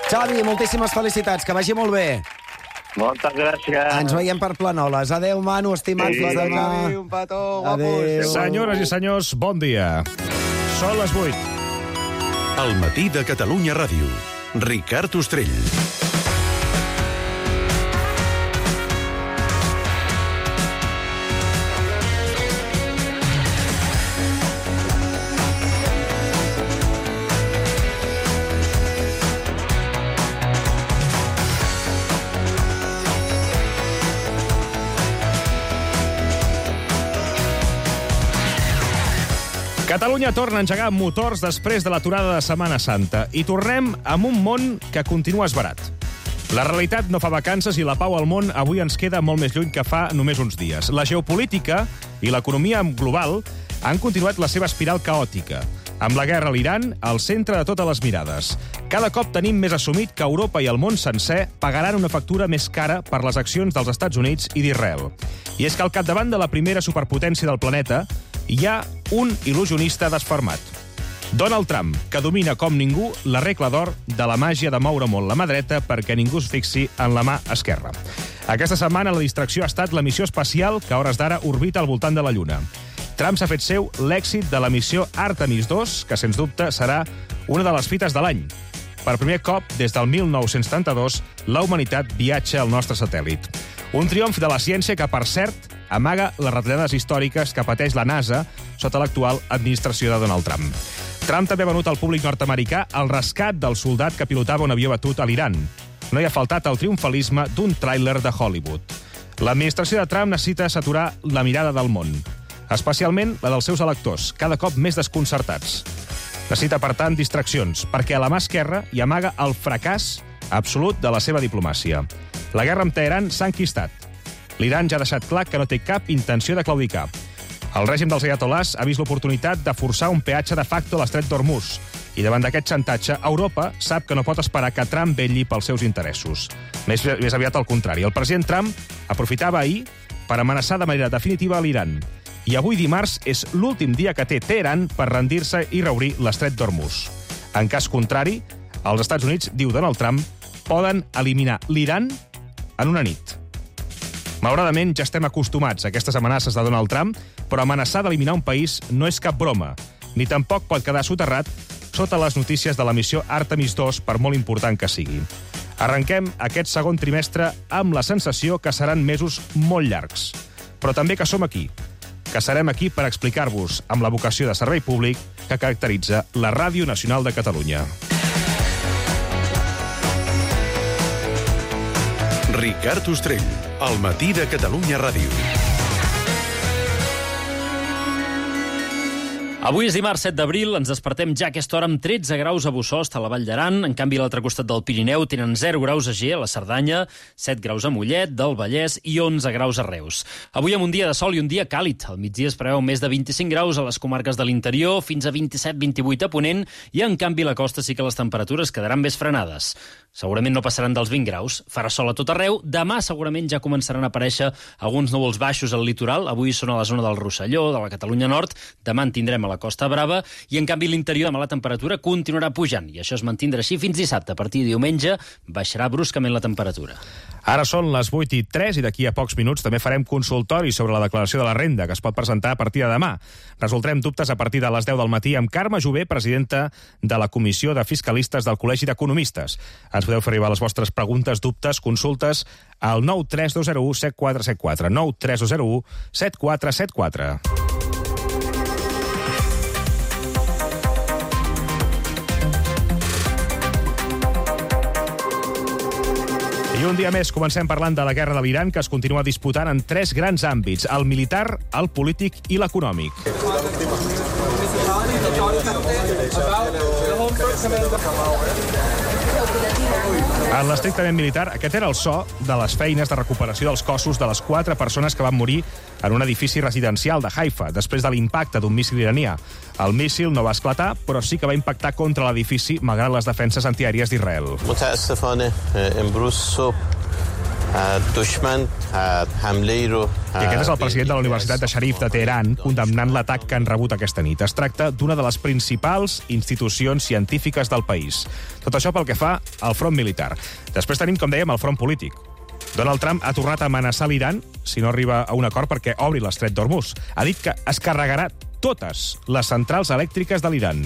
Xavi, moltíssimes felicitats, que vagi molt bé. Moltes gràcies. Ens veiem per Planoles. Adéu, Manu, estimat, fins demà. Un petó, guapos. Adéu. Senyores i senyors, bon dia. Són les 8. El matí de Catalunya Ràdio. Ricard Ostrell. Catalunya torna a engegar motors després de l'aturada de Setmana Santa i tornem amb un món que continua esverat. La realitat no fa vacances i la pau al món avui ens queda molt més lluny que fa només uns dies. La geopolítica i l'economia global han continuat la seva espiral caòtica, amb la guerra a l'Iran al centre de totes les mirades. Cada cop tenim més assumit que Europa i el món sencer pagaran una factura més cara per les accions dels Estats Units i d'Israel. I és que al capdavant de la primera superpotència del planeta hi ha un il·lusionista desfermat. Donald Trump, que domina com ningú la regla d'or de la màgia de moure molt la mà dreta perquè ningú es fixi en la mà esquerra. Aquesta setmana la distracció ha estat la missió espacial que a hores d'ara orbita al voltant de la Lluna. Trump s'ha fet seu l'èxit de la missió Artemis II, que sens dubte serà una de les fites de l'any. Per primer cop, des del 1932, la humanitat viatja al nostre satèl·lit. Un triomf de la ciència que, per cert, amaga les retallades històriques que pateix la NASA sota l'actual administració de Donald Trump. Trump també ha venut al públic nord-americà el rescat del soldat que pilotava un avió batut a l'Iran. No hi ha faltat el triomfalisme d'un tràiler de Hollywood. L'administració de Trump necessita saturar la mirada del món, especialment la dels seus electors, cada cop més desconcertats. Necessita, per tant, distraccions, perquè a la mà esquerra hi amaga el fracàs absolut de la seva diplomàcia. La guerra amb Teheran s'ha enquistat. L'Iran ja ha deixat clar que no té cap intenció de claudicar. El règim dels ayatolás ha vist l'oportunitat de forçar un peatge de facto a l'estret d'Hormuz. I davant d'aquest xantatge, Europa sap que no pot esperar que Trump vetlli pels seus interessos. Més aviat al contrari. El president Trump aprofitava ahir per amenaçar de manera definitiva a l'Iran. I avui dimarts és l'últim dia que té Teheran per rendir-se i reobrir l'estret d'Hormuz. En cas contrari, els Estats Units, diu Donald Trump, poden eliminar l'Iran en una nit. Malauradament, ja estem acostumats a aquestes amenaces de Donald Trump, però amenaçar d'eliminar un país no és cap broma, ni tampoc pot quedar soterrat sota les notícies de la missió Artemis II, per molt important que sigui. Arrenquem aquest segon trimestre amb la sensació que seran mesos molt llargs, però també que som aquí, que serem aquí per explicar-vos amb la vocació de servei públic que caracteritza la Ràdio Nacional de Catalunya. Ricard Ostrell, al matí de Catalunya Ràdio. Avui és dimarts 7 d'abril, ens despertem ja a aquesta hora amb 13 graus a Bossòst, a la Vall d'Aran. En canvi, a l'altre costat del Pirineu tenen 0 graus a Ger, a la Cerdanya, 7 graus a Mollet, del Vallès i 11 graus a Reus. Avui amb un dia de sol i un dia càlid. Al migdia es preveu més de 25 graus a les comarques de l'interior, fins a 27-28 a Ponent, i en canvi a la costa sí que les temperatures quedaran més frenades. Segurament no passaran dels 20 graus. Farà sol a tot arreu. Demà segurament ja començaran a aparèixer alguns núvols baixos al litoral. Avui són a la zona del Rosselló, de la Catalunya Nord. Demà en tindrem a la Costa Brava. I en canvi l'interior demà la temperatura continuarà pujant. I això es mantindrà així fins dissabte. A partir de diumenge baixarà bruscament la temperatura. Ara són les 8:03 i d'aquí a pocs minuts també farem consultori sobre la declaració de la renda que es pot presentar a partir de demà. Resoldrem dubtes a partir de les 10 del matí amb Carme Jové, presidenta de la Comissió de Fiscalistes del Col·legi d'Economistes. Ens podeu fer arribar les vostres preguntes, dubtes, consultes al 93201 7474. 93201 7474. I un dia més comencem parlant de la guerra de l'Iran, que es continua disputant en 3 grans àmbits: el militar, el polític i l'econòmic. En l'estrictament militar, aquest era el so de les feines de recuperació dels cossos de les 4 persones que van morir en un edifici residencial de Haifa, després de l'impacte d'un míssil iranià. El míssil no va esclatar, però sí que va impactar contra l'edifici, malgrat les defenses antiaèries d'Israel. I aquest és el president de la Universitat de Sharif de Teheran condemnant l'atac que han rebut aquesta nit. Es tracta d'una de les principals institucions científiques del país. Tot això pel que fa al front militar. Després tenim, com dèiem, el front polític. Donald Trump ha tornat a amenaçar l'Iran si no arriba a un acord perquè obri l'estret d'Hormuz. Ha dit que es carregarà totes les centrals elèctriques de l'Iran.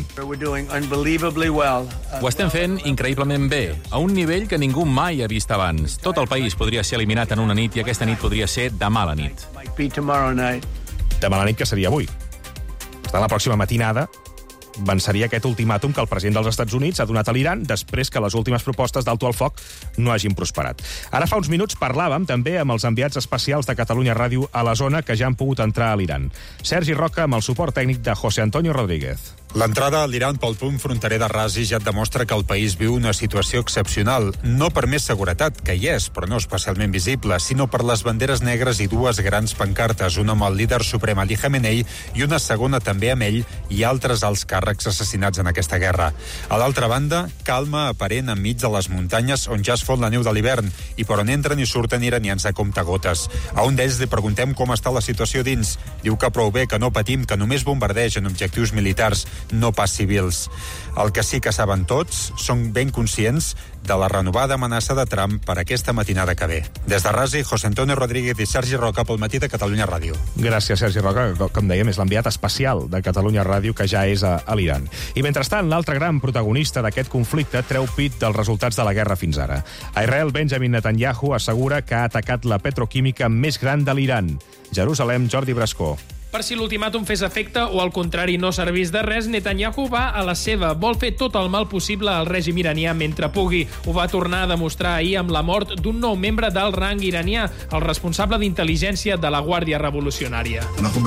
Ho estem fent increïblement bé, a un nivell que ningú mai ha vist abans. Tot el país podria ser eliminat en una nit i aquesta nit podria ser demà a la nit. Demà a la nit, que seria avui. Per tant, la pròxima matinada venceria aquest ultimàtum que el president dels Estats Units ha donat a l'Iran després que les últimes propostes d'alto al foc no hagin prosperat. Ara fa uns minuts parlàvem també amb els enviats especials de Catalunya Ràdio a la zona que ja han pogut entrar a l'Iran. Sergi Roca amb el suport tècnic de José Antonio Rodríguez. L'entrada a l'Iran pel punt fronterer de Razi ja et demostra que el país viu una situació excepcional, no per més seguretat, que hi és, però no especialment visible, sinó per les banderes negres i dues grans pancartes, una amb el líder suprem Ali Khamenei i una segona també amb ell i altres alts càrrecs assassinats en aquesta guerra. A l'altra banda, calma aparent enmig de les muntanyes on ja es fot la neu de l'hivern i per on entren i surten iranians a comptagotes. A un d'ells li preguntem com està la situació dins. Diu que prou bé, que no patim, que només bombardegen objectius militars, no pas civils. El que sí que saben tots són ben conscients de la renovada amenaça de Trump per aquesta matinada que ve. Des de Razi, José Antonio Rodríguez i Sergi Roca pel matí de Catalunya Ràdio. Gràcies, Sergi Roca, que, com dèiem, és l'enviat especial de Catalunya Ràdio que ja és a l'Iran. I mentrestant, l'altre gran protagonista d'aquest conflicte treu pit dels resultats de la guerra fins ara. A Israel, Benjamin Netanyahu assegura que ha atacat la petroquímica més gran de l'Iran. Jerusalem, Jordi Brascó. Per si l'ultimàtum fes efecte o, al contrari, no servís de res, Netanyahu va a la seva. Vol fer tot el mal possible al règim iranià mentre pugui. Ho va tornar a demostrar ahir amb la mort d'un nou membre del rang iranià, el responsable d'intel·ligència de la Guàrdia Revolucionària.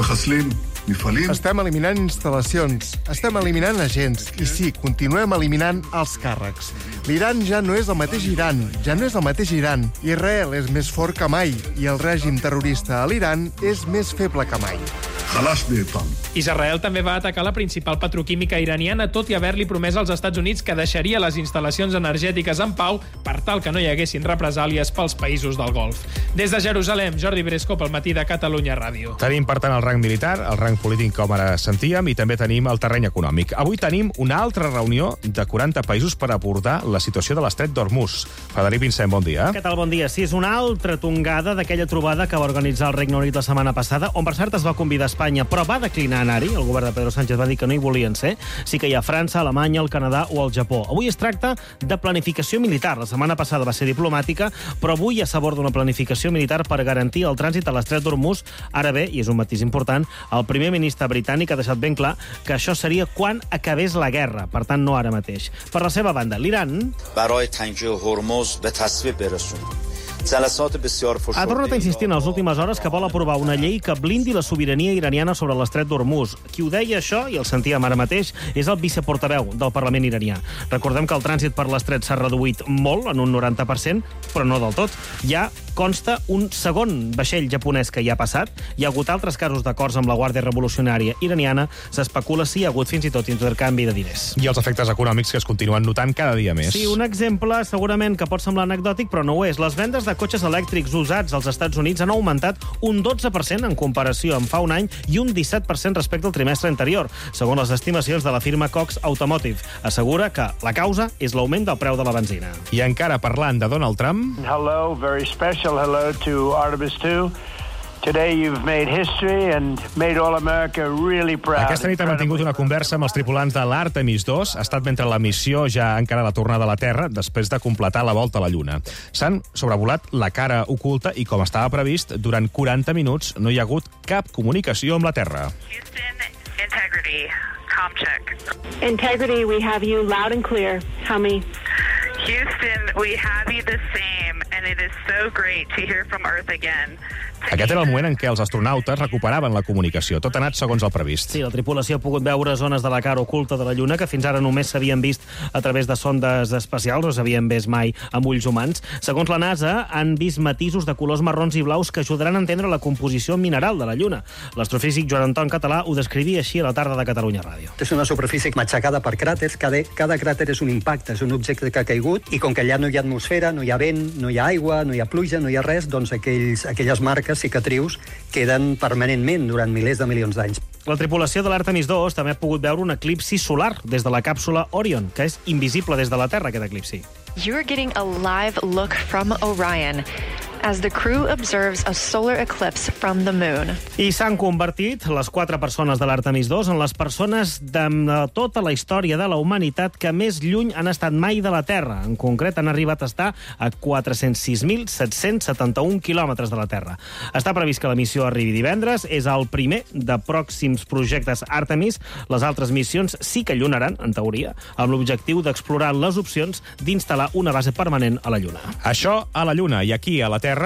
Estem eliminant instal·lacions, estem eliminant agents i sí, continuem eliminant els càrrecs. L'Iran ja no és el mateix Iran, ja no és el mateix Iran. Israel és més fort que mai i el règim terrorista a l'Iran és més feble que mai. Israel també va atacar la principal petroquímica iraniana, tot i haver-li promès als Estats Units que deixaria les instal·lacions energètiques en pau per tal que no hi haguessin represàlies pels països del Golf. Des de Jerusalem, Jordi Bresco pel matí de Catalunya Ràdio. Tenim, per tant, el rang militar, el rang polític, com ara sentíem, i també tenim el terreny econòmic. Avui tenim una altra reunió de 40 països per abordar la situació de l'estret d'Hormuz. Frederic Vincent, bon dia. Què tal, bon dia? Sí, és una altra tongada d'aquella trobada que va organitzar el Regne Unit la setmana passada, on per cert es va convidar Espanya, però va declinar anar-hi. El govern de Pedro Sánchez va dir que no hi volien ser. Sí que hi ha França, Alemanya, el Canadà o el Japó. Avui es tracta de planificació militar. La setmana passada va ser diplomàtica, però avui ja s'aborda una planificació militar per garantir el trànsit a l'estret d'Hormuz. Ara bé, i és un matís important, el primer ministre britànic ha deixat ben clar que això seria quan acabés la guerra, per tant no ara mateix. Per la seva banda, l'Iran ha tornat a insistir en les últimes hores que vol aprovar una llei que blindi la sobirania iraniana sobre l'estret d'Hormuz. Qui ho deia això, i el sentíem ara mateix, és el viceportaveu del Parlament iranià. Recordem que el trànsit per l'estret s'ha reduït molt, en un 90%, però no del tot. Ja consta un segon vaixell japonès que ja ha passat. Hi ha hagut altres casos d'acords amb la Guàrdia Revolucionària iraniana. S'especula si hi ha hagut fins i tot intercanvi de diners. I els efectes econòmics que es continuen notant cada dia més. Sí, un exemple segurament que pot semblar anecdòtic, però no ho és. Les vendes de cotxes elèctrics usats als Estats Units han augmentat un 12% en comparació amb fa un any i un 17% respecte al trimestre anterior, segons les estimacions de la firma Cox Automotive. Assegura que la causa és l'augment del preu de la benzina. I encara parlant de Donald Trump... Hello, very special hello to Artemis 2. Today you've made history and made all America really proud. Aquesta nit ha mantingut una conversa amb els tripulants de l'Artemis 2. Ha estat mentre la missió ja encara la tornada a la Terra després de completar la volta a la Lluna. S'han sobrevolat la cara oculta i, com estava previst, durant 40 minuts no hi ha hagut cap comunicació amb la Terra. Houston, Integrity, com check. Integrity, we have you loud and clear. Tell me. Houston, we have you the same, and it is so great to hear from Earth again. Aquest era el moment en què els astronautes recuperaven la comunicació. Tot ha anat segons el previst. Sí, la tripulació ha pogut veure zones de la cara oculta de la Lluna que fins ara només s'havien vist a través de sondes espacials, no s'havien vist mai amb ulls humans. Segons la NASA, han vist matisos de colors marrons i blaus que ajudaran a entendre la composició mineral de la Lluna. L'astrofísic Joan Anton Català ho descrivia així a la tarda de Catalunya Ràdio. És una superfície matxacada per cràters, cada cràter és un impacte, és un objecte que ha caigut, i com que allà no hi ha atmosfera, no hi ha vent, no hi ha aigua, no hi ha pluja, no hi ha res, doncs aquelles marques, cicatrius, queden permanentment durant milers de milions d'anys. La tripulació de l'Artemis II també ha pogut veure un eclipsi solar des de la càpsula Orion, que és invisible des de la Terra, aquest eclipsi. You're getting a live look from Orion as the crew observes a solar eclipse from the moon. I s'han convertit les 4 persones de l'Artemis II en les persones de tota la història de la humanitat que més lluny han estat mai de la Terra. En concret, han arribat a estar a 406.771 quilòmetres de la Terra. Està previst que la missió arribi divendres. És el primer de pròxims projectes Artemis. Les altres missions sí que allunaran, en teoria, amb l'objectiu d'explorar les opcions d'instal·lar una base permanent a la Lluna. Això a la Lluna, i aquí a la Terra...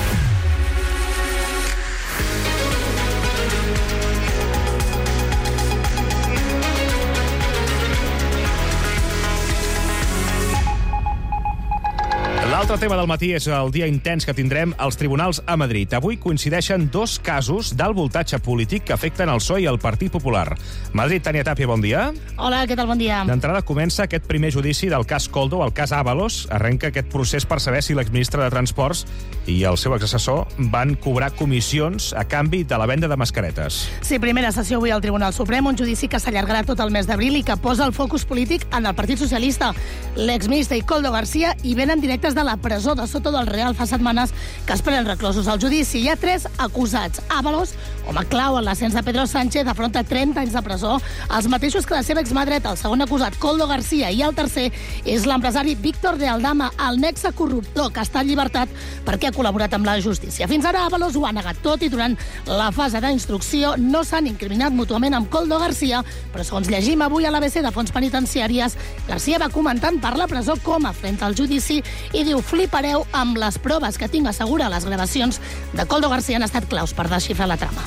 L'altre tema del matí és el dia intens que tindrem als tribunals a Madrid. Avui coincideixen 2 casos d'alt voltatge polític que afecten el PSOE i el Partit Popular. Madrid, Tània Tàpia, bon dia. Hola, què tal? Bon dia. D'entrada comença aquest primer judici del cas Koldo, el cas Ábalos. Arrenca aquest procés per saber si l'exministre de Transports i el seu exassessor van cobrar comissions a canvi de la venda de mascaretes. Sí, primera sessió avui al Tribunal Suprem, un judici que s'allargarà tot el mes d'abril i que posa el focus polític en el Partit Socialista. L'exministre i Koldo García hi venen directes de la presó de Soto del Real fa setmanes que esperen reclosos al judici. Hi ha 3 acusats. Ábalos, home clau en l'ascens de Pedro Sánchez, afronta 30 anys de presó, els mateixos que la seva exmadreta. El segon acusat, Koldo García, i el tercer és l'empresari Víctor de Aldama, el nexe corruptor que està en llibertat perquè ha col·laborat amb la justícia. Fins ara Ábalos ho ha negat tot i durant la fase d'instrucció no s'han incriminat mútuament amb Koldo García, però segons llegim avui a l'ABC de Fonts Penitenciàries, García va comentant per la presó com afronta el judici i diu: flipareu amb les proves que tinc, assegura. Les gravacions de Koldo García han estat claus per desxifrar la trama.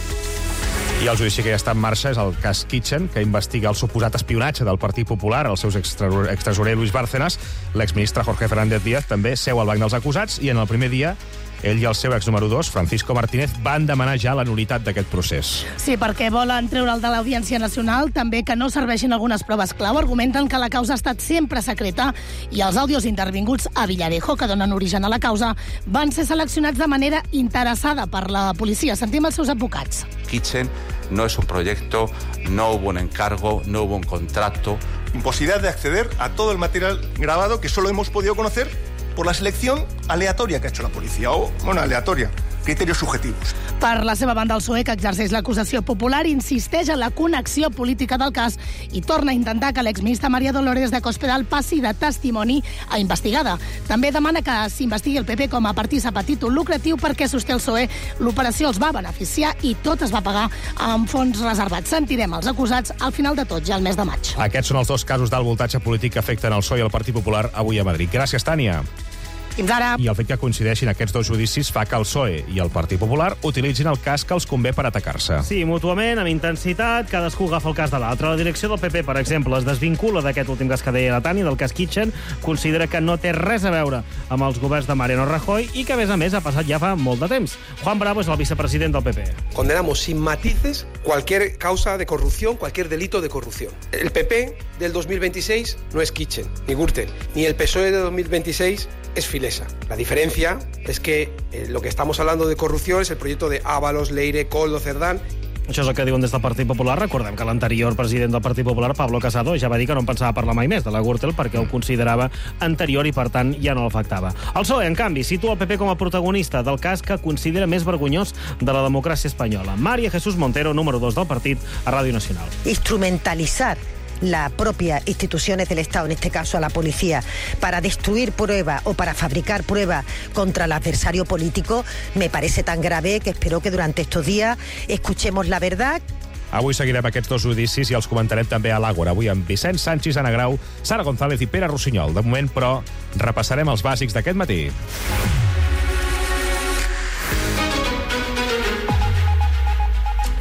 I el judici que ja està en marxa és el cas Kitchen, que investiga el suposat espionatge del Partit Popular als seus extresorer Luis Bárcenas. L'exministre Jorge Fernández Díaz també seu al banc dels acusats i en el primer dia ell i el seu ex número 2, Francisco Martínez, van demanar ja la nul·litat d'aquest procés. Sí, perquè volen treure'l de l'Audiència Nacional, també que no serveixin algunes proves clau. Argumenten que la causa ha estat sempre secreta i els àudios intervinguts a Villarejo, que donen origen a la causa, van ser seleccionats de manera interessada per la policia. Sentim els seus advocats. Kitchen no es un proyecto, no hubo un encargo, no hubo un contrato. Imposibilidad de acceder a todo el material grabado que solo hemos podido conocer por la selección aleatoria que ha hecho la policía, o, bueno, aleatoria, criteris subjetius. Per la seva banda, el PSOE, que exerceix l'acusació popular, insisteix en la connexió política del cas i torna a intentar que l'exministra María Dolores de Cospedal passi de testimoni a investigada. També demana que s'investigui el PP com a partícip a títol lucratiu perquè, sosté el PSOE, l'operació els va beneficiar i tot es va pagar amb fons reservats. Sentirem els acusats al final de tot, ja el mes de maig. Aquests són els 2 casos d'alt voltatge polític que afecten el PSOE i el Partit Popular avui a Madrid. Gràcies, Tània. Fins ara. I el fet que coincideixin aquests 2 judicis fa que el PSOE i el Partit Popular utilitzin el cas que els convé per atacar-se. Sí, mútuament, amb intensitat, cadascú agafa el cas de l'altre. La direcció del PP, per exemple, es desvincula d'aquest últim cas que deia la Tània, del cas Kitchen, considera que no té res a veure amb els governs de Mariano Rajoy i que, a més, ha passat ja fa molt de temps. Juan Bravo és el vicepresident del PP. Condenamos sin matices cualquier causa de corrupción, cualquier delito de corrupción. El PP del 2026 no es Kitchen, ni Gürtel, ni el PSOE de 2026 es Filesa. La diferencia es que lo que estamos hablando de corrupción es el proyecto de Ábalos, Leire, Koldo, Cerdán. Això és el que diuen des del Partit Popular. Recordem que l'anterior president del Partit Popular, Pablo Casado, ja va dir que no en pensava parlar mai més de la Gürtel perquè ho considerava anterior i, per tant, ja no l'afectava. El PSOE, en canvi, situa el PP com a protagonista del cas que considera més vergonyós de la democràcia espanyola. María Jesús Montero, número 2 del partit, a Ràdio Nacional. Instrumentalizar las propias instituciones del Estado, en este caso a la policía, para destruir pruebas o para fabricar pruebas contra el adversario político, me parece tan grave que espero que durante estos días escuchemos la verdad. Avui seguirem aquests 2 judicis i els comentarem també a l'Àgora. Avui amb Vicent Sanchis, Ana Grau, Sara González i Pere Rossinyol. De moment, però, repassarem els bàsics d'aquest matí.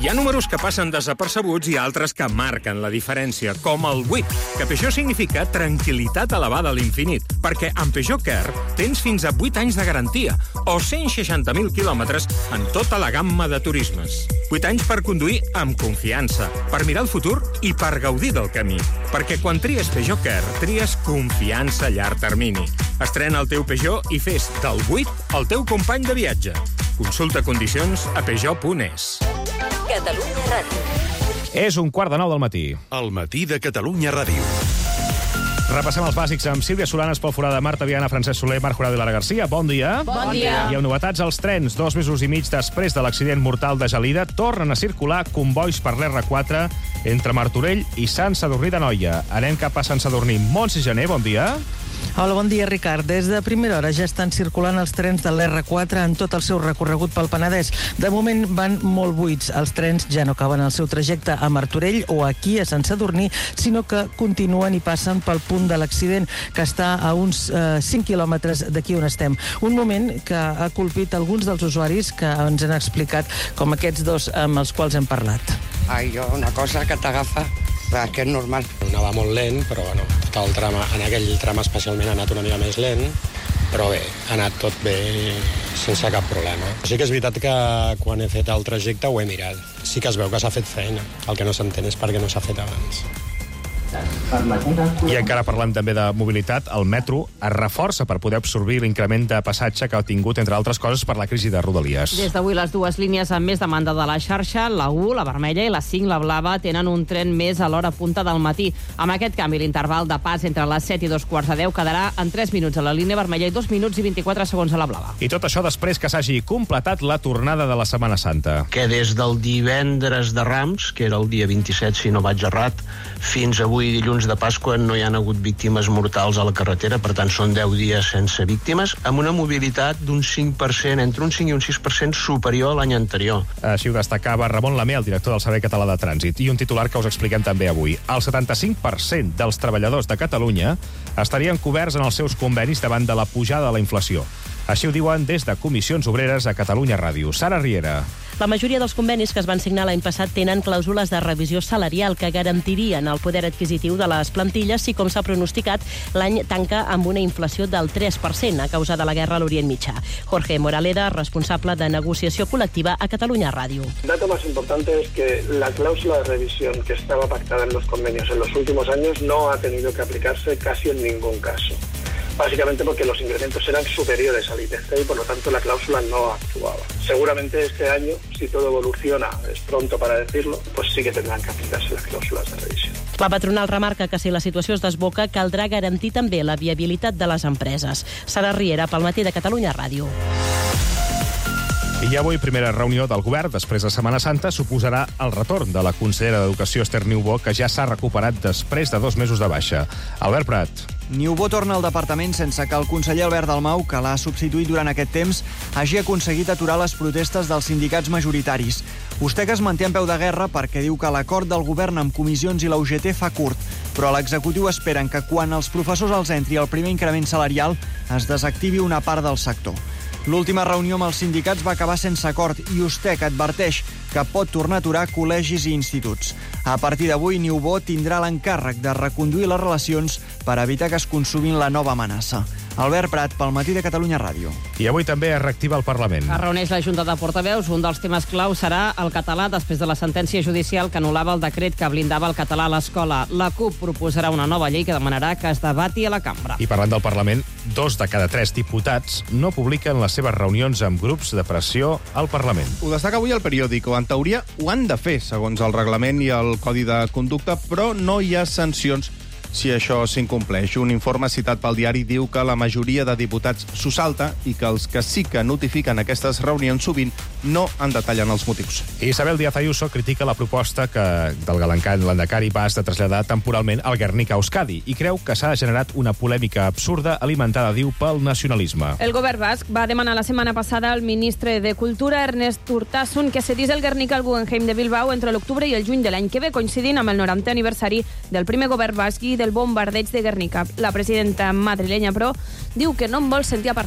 Hi ha números que passen desapercebuts i altres que marquen la diferència, com el 8, que Peugeot significa tranquil·litat elevada a l'infinit, perquè amb Peugeot Care tens fins a 8 anys de garantia o 160.000 quilòmetres en tota la gamma de turismes. 8 anys per conduir amb confiança, per mirar el futur i per gaudir del camí. Perquè quan tries Peugeot Care, tries confiança a llarg termini. Estrena el teu Peugeot i fes del 8 el teu company de viatge. Consulta condicions a peugeot.es. Catalunya Ràdio. És 8:45 del matí. El matí de Catalunya Ràdio. Repassem els bàsics amb Sílvia Solanes, Pol Forada, Marta Viana, Francesc Soler, Marc Jurado i Lara Garcia. Bon dia. Bon dia. I amb novetats als trens. 2 mesos i mig després de l'accident mortal de Gelida, tornen a circular convois per l'R4 entre Martorell i Sant Sadurní d'Anoia. Anem cap a Sant Sadurní. Montse Gené, bon dia. Hola, bon dia, Ricard. Des de primera hora ja estan circulant els trens de l'R4 en tot el seu recorregut pel Penedès. De moment van molt buits. Els trens ja no acaben el seu trajecte a Martorell o aquí a Sant Sadurní, sinó que continuen i passen pel punt de l'accident, que està a uns 5 quilòmetres d'aquí on estem. Un moment que ha colpit alguns dels usuaris que ens han explicat, com aquests dos amb els quals hem parlat. Una cosa que t'agafa, que és normal. Anava molt lent, però bueno, tot el tram, en aquell tram especialment ha anat una mica més lent, però bé, ha anat tot bé sense cap problema. Sí que és veritat que quan he fet el trajecte ho he mirat. Sí que es veu que s'ha fet feina. El que no s'entén és per què no s'ha fet abans. I encara parlem també de mobilitat. El metro es reforça per poder absorbir l'increment de passatge que ha tingut, entre altres coses, per la crisi de Rodalies. Des d'avui, les dues línies amb més demanda de la xarxa, la 1, la vermella, i la 5, la blava, tenen un tren més a l'hora punta del matí. Amb aquest canvi, l'interval de pas entre les 7 i 2:15 quedarà en 3 minuts a la línia vermella i 2 minuts i 24 segons a la blava. I tot això després que s'hagi completat la tornada de la Setmana Santa. Que des del divendres de Rams, que era el dia 27, si no vaig errat, fins avui dilluns de Pasqua no hi ha hagut víctimes mortals a la carretera, per tant són 10 dies sense víctimes, amb una mobilitat d'un 5%, entre un 5 i un 6% superior a l'any anterior. Així ho destacava Ramon Lamé, el director del Servei Català de Trànsit. I un titular que us expliquem també avui. El 75% dels treballadors de Catalunya estarien coberts en els seus convenis davant de la pujada de la inflació. Així ho diuen des de Comissions Obreres a Catalunya Ràdio. Sara Riera. La majoria dels convenis que es van signar l'any passat tenen clàusules de revisió salarial que garantirien el poder adquisitiu de les plantilles si, com s'ha pronosticat, l'any tanca amb una inflació del 3% a causa de la guerra a l'Orient Mitjà. Jorge Moraleda, responsable de negociació col·lectiva a Catalunya Ràdio. El dato más importante es que la cláusula de revisión que estaba pactada en los convenios en los últimos años no ha tenido que aplicarse casi en ningún caso. Básicamente porque los incrementos eran superiores al IPC y por lo tanto la cláusula no actuaba. Seguramente este año, si todo evoluciona, es pronto para decirlo, pues sí que tendrán que aplicarse las cláusulas de revisión. La patronal remarca que si la situació es desboca, caldrà garantir també la viabilitat de les empreses. Sara Riera, pel matí de Catalunya Ràdio. I avui, primera reunió del govern després de Setmana Santa, suposarà el retorn de la consellera d'Educació, Esther Niubó, que ja s'ha recuperat després de 2 mesos de baixa. Albert Prat. Niubó torna al departament sense que el conseller Albert Dalmau, que l'ha substituït durant aquest temps, hagi aconseguit aturar les protestes dels sindicats majoritaris. Vostè que es manté en peu de guerra perquè diu que l'acord del govern amb comissions i la UGT fa curt, però a l'executiu esperen que quan els professors els entri el primer increment salarial es desactivi una part del sector. L'última reunió amb els sindicats va acabar sense acord i Ustec adverteix que pot tornar a aturar col·legis i instituts. A partir d'avui, Niubó tindrà l'encàrrec de reconduir les relacions per evitar que es consumin la nova amenaça. Albert Prat, pel matí de Catalunya Ràdio. I avui també es reactiva el Parlament. Es reuneix la Junta de Portaveus. Un dels temes clau serà el català després de la sentència judicial que anul·lava el decret que blindava el català a l'escola. La CUP proposarà una nova llei que demanarà que es debati a la cambra. I parlant del Parlament, 2 de cada 3 diputats no publiquen les seves reunions amb grups de pressió al Parlament. Ho destaca avui el periòdico. En teoria ho han de fer, segons el reglament i el Codi de Conducta, però no hi ha sancions si això s'incompleix. Un informe citat pel diari diu que la majoria de diputats s'ho salta i que els que sí que notifiquen aquestes reunions sovint no en detallen els motius. Isabel Díaz Ayuso critica la proposta del Landacari Bas de traslladar temporalment el Guernica a Euskadi i creu que s'ha generat una polèmica absurda alimentada, diu, pel nacionalisme. El govern basc va demanar la setmana passada al ministre de Cultura, Ernest Urtasun, que cedís el Guernica al Guggenheim de Bilbao entre l'octubre i el juny de l'any que ve, coincidint amb el 90è aniversari del primer govern basc i del bombardeig de Guernica. La presidenta madrilenya, però, diu que no en vol sentir a parlar.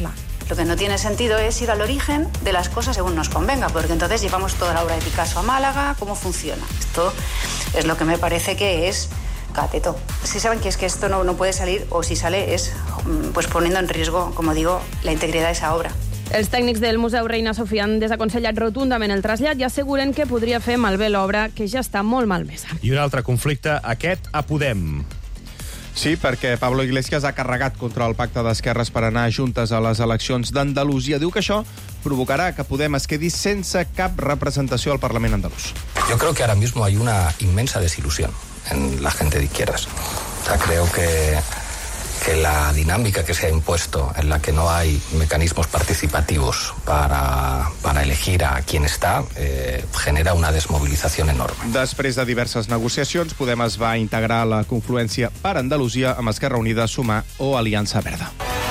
Lo que no tiene sentido es ir al origen de las cosas según nos convenga, porque entonces llevamos toda la obra de Picasso a Málaga. ¿Cómo funciona? Esto es lo que me parece que es cateto. Si saben que es que esto no puede salir, o si sale es pues poniendo en riesgo, como digo, la integridad de esa obra. Els tècnics del Museu Reina Sofia han desaconsellat rotundament el trasllat i asseguren que podria fer malbé l'obra, que ja està molt malmesa. I un altre conflicte, aquest a Podem. Sí, perquè Pablo Iglesias ha carregat contra el pacte d'esquerres per anar juntes a les eleccions d'Andalusia. Diu que això provocarà que Podem es quedi sense cap representació al Parlament andalús. Yo creo que ahora mismo hay una inmensa desilusión en la gente de izquierdas. O sea, creo que la dinámica que se ha impuesto, en la que no hay mecanismos participativos para elegir a quien está, genera una desmovilización enorme. Després de diverses negociacions, Podem es va integrar a la confluència per Andalusia amb Esquerra Unida, Sumar o Aliança Verda.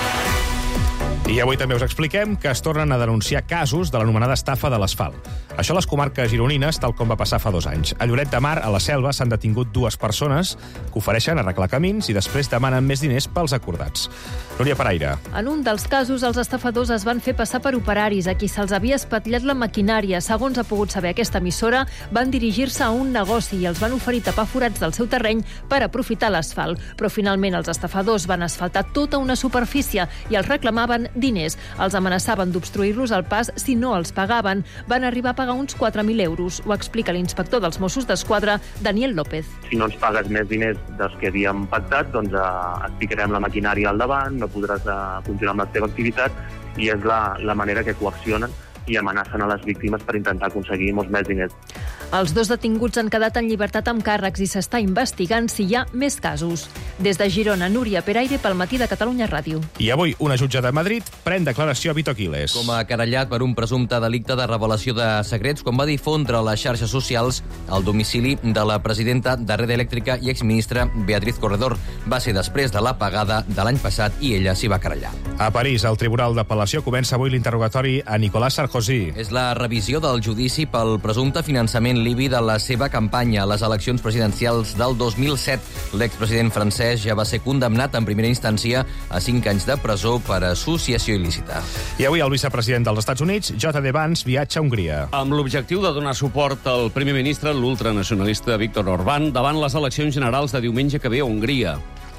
I avui també us expliquem que es tornen a denunciar casos de l'anomenada estafa de l'asfalt. Això a les comarques gironines, tal com va passar fa 2 anys. A Lloret de Mar, a la Selva, s'han detingut 2 persones que ofereixen arreglar camins i després demanen més diners pels acordats. Núria Paraire. En un dels casos, els estafadors es van fer passar per operaris a qui se'ls havia espatllat la maquinària. Segons ha pogut saber aquesta emissora, van dirigir-se a un negoci i els van oferir tapar forats del seu terreny per aprofitar l'asfalt. Però finalment els estafadors van asfaltar tota una superfície i els reclamaven diners. Els amenaçaven d'obstruir-los el pas si no els pagaven. Van arribar a pagar uns 4.000 euros. Ho explica l'inspector dels Mossos d'Esquadra, Daniel López. Si no ens pagues més diners dels que havíem pactat, doncs et ficarem la maquinària al davant, no podràs continuar amb la teva activitat, i és la manera que coaccionen i amenacen a les víctimes per intentar aconseguir molts més diners. Els 2 detinguts han quedat en llibertat amb càrrecs i s'està investigant si hi ha més casos. Des de Girona, Núria Peraire, pel Matí de Catalunya Ràdio. I avui una jutge de Madrid pren declaració a Vito Quiles. Com a querellat per un presumpte delicte de revelació de secrets quan va difondre a les xarxes socials el domicili de la presidenta de Red Eléctrica i exministra Beatriz Corredor. Va ser després de l'apagada de l'any passat i ella s'hi va querellar. A París, el Tribunal d'Apel·lació comença avui l'interrogatori a Nicolas Sarkozy. És la revisió del judici pel presumpte finançament libi de la seva campanya a les eleccions presidencials del 2007. L'expresident francès ja va ser condemnat en primera instància a 5 anys de presó per associació il·lícita. I avui el vicepresident dels Estats Units, J.D. Vance, viatja a Hongria. Amb l'objectiu de donar suport al primer ministre, l'ultranacionalista Viktor Orbán, davant les eleccions generals de diumenge que ve a Hongria.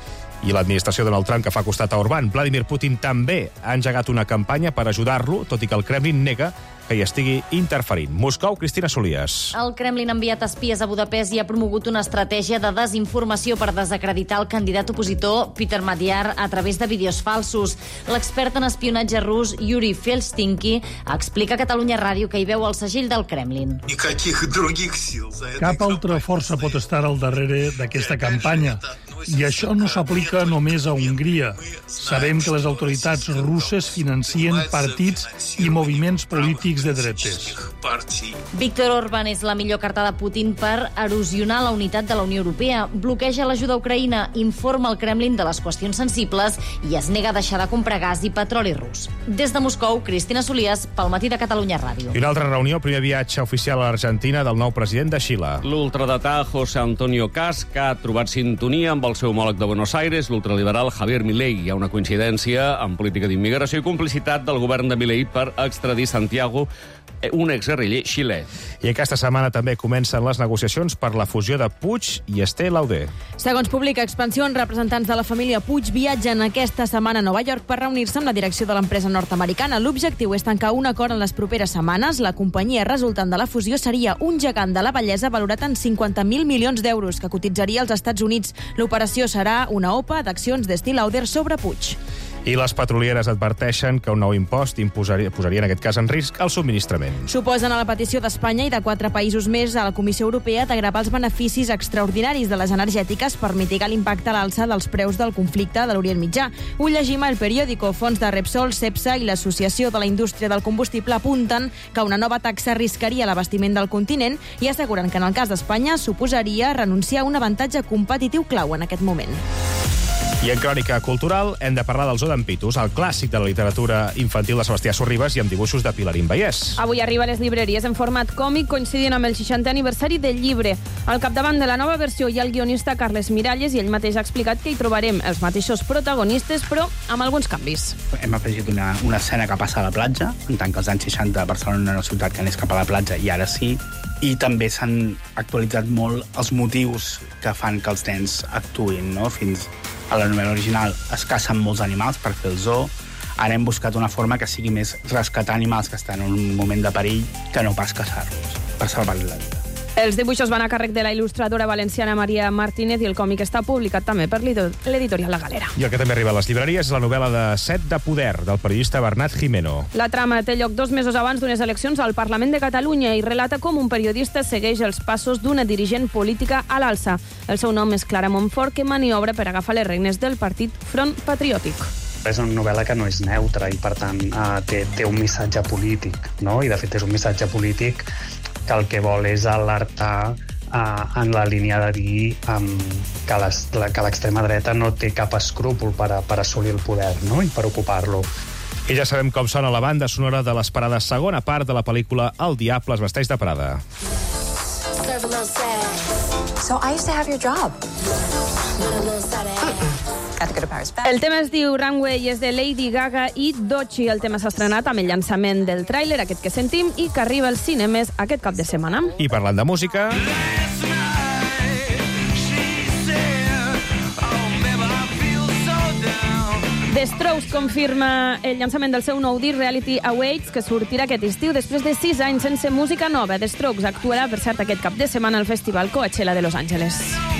I l'administració de Donald Trump, que fa costat a Orbán, Vladimir Putin també ha engegat una campanya per ajudar-lo, tot i que el Kremlin nega que hi estigui interferint. Moscou, Cristina Solias. El Kremlin ha enviat espies a Budapest i ha promogut una estratègia de desinformació per desacreditar el candidat opositor Peter Matyar a través de vídeos falsos. L'expert en espionatge rus Yuri Felstinky explica a Catalunya Ràdio que hi veu el segell del Kremlin. Cap altra força pot estar al darrere d'aquesta campanya. I això no s'aplica només a Hongria. Sabem que les autoritats russes financien partits i moviments polítics de dretes. Viktor Orbán és la millor carta de Putin per erosionar la unitat de la Unió Europea. Bloqueja l'ajuda a Ucraïna, informa el Kremlin de les qüestions sensibles i es nega a deixar de comprar gas i petroli rus. Des de Moscou, Cristina Solias, pel Matí de Catalunya Ràdio. I una altra reunió, primer viatge oficial a l'Argentina del nou president de Xile. L'ultradetà José Antonio Caz, que ha trobat sintonia amb el seu homòleg de Buenos Aires, l'ultraliberal Javier Milei. Hi ha una coincidència en política d'immigració i complicitat del govern de Milei per extradir Santiago, un exguerriller xilè. I aquesta setmana també comencen les negociacions per la fusió de Puig i Esther Lauder. Segons publica Expansión, representants de la família Puig viatgen aquesta setmana a Nova York per reunir-se amb la direcció de l'empresa nord-americana. L'objectiu és tancar un acord en les properes setmanes. La companyia resultant de la fusió seria un gegant de la bellesa valorat en 50.000 milions d'euros que cotitzaria als Estats Units. L'operació serà una OPA d'accions d'Esther Lauder sobre Puig. I les petrolieres adverteixen que un nou impost posaria en aquest cas en risc el subministrament. S'oposen a la petició d'Espanya i de 4 països més a la Comissió Europea de gravar els beneficis extraordinaris de les energètiques per mitigar l'impacte a l'alça dels preus del conflicte de l'Orient Mitjà. Ho llegim al periòdico. Fons de Repsol, Cepsa i l'Associació de la Indústria del Combustible apunten que una nova taxa arriscaria l'abastiment del continent i asseguren que en el cas d'Espanya suposaria renunciar a un avantatge competitiu clau en aquest moment. I en crònica cultural hem de parlar del Zoo d'en Pitus, el clàssic de la literatura infantil de Sebastià Sorribes i amb dibuixos de Pilarín Vallès. Avui arriba a les llibreries en format còmic, coincidint amb el 60è aniversari del llibre. Al capdavant de la nova versió hi ha el guionista Carles Miralles i ell mateix ha explicat que hi trobarem els mateixos protagonistes, però amb alguns canvis. Hem afegit una escena que passa a la platja, en tant que als anys 60 a Barcelona era una ciutat que anés cap a la platja i ara sí, i també s'han actualitzat molt els motius que fan que els nens actuïn, no? Fins a la novel·la original es cacen molts animals per fer el zoo. Ara hem buscat una forma que sigui més rescatar animals que estan en un moment de perill que no pas caçar-los, per salvar-los la vida. Els dibuixos van a càrrec de la il·lustradora valenciana Maria Martínez i el còmic està publicat també per l'editorial La Galera. I el que també arriba a les llibreries és la novel·la de Set de poder, del periodista Bernat Jimeno. La trama té lloc 2 mesos abans d'unes eleccions al Parlament de Catalunya i relata com un periodista segueix els passos d'una dirigent política a l'alça. El seu nom és Clara Montfort, que maniobra per agafar les regnes del partit Front Patriòtic. És una novel·la que no és neutra i, per tant, té un missatge polític, no? I, de fet, és un missatge polític que el que vol és alertar en la línia de dir que l'extrema dreta no té cap escrúpol per assolir el poder, no? I per ocupar-lo. I ja sabem com sona la banda sonora de l'Esperada segona part de la pel·lícula El diable es vesteix de Prada. So I used to have your job. El tema es diu Runway i és de Lady Gaga i Doechii. El tema s'ha estrenat amb el llançament del tràiler, aquest que sentim, i que arriba als cinemes aquest cap de setmana. I parlant de música... The Strokes confirma el llançament del seu nou disc Reality Awaits, que sortirà aquest estiu després de 6 anys sense música nova. The Strokes actuarà, per cert, aquest cap de setmana al Festival Coachella de Los Angeles.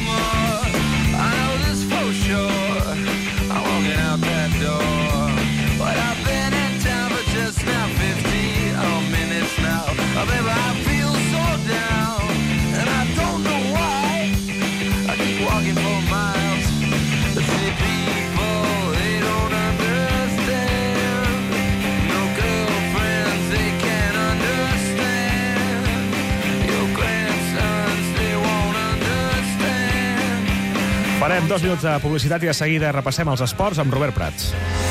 Farem 2 minuts de publicitat i de seguida repassem els esports amb Robert Prats.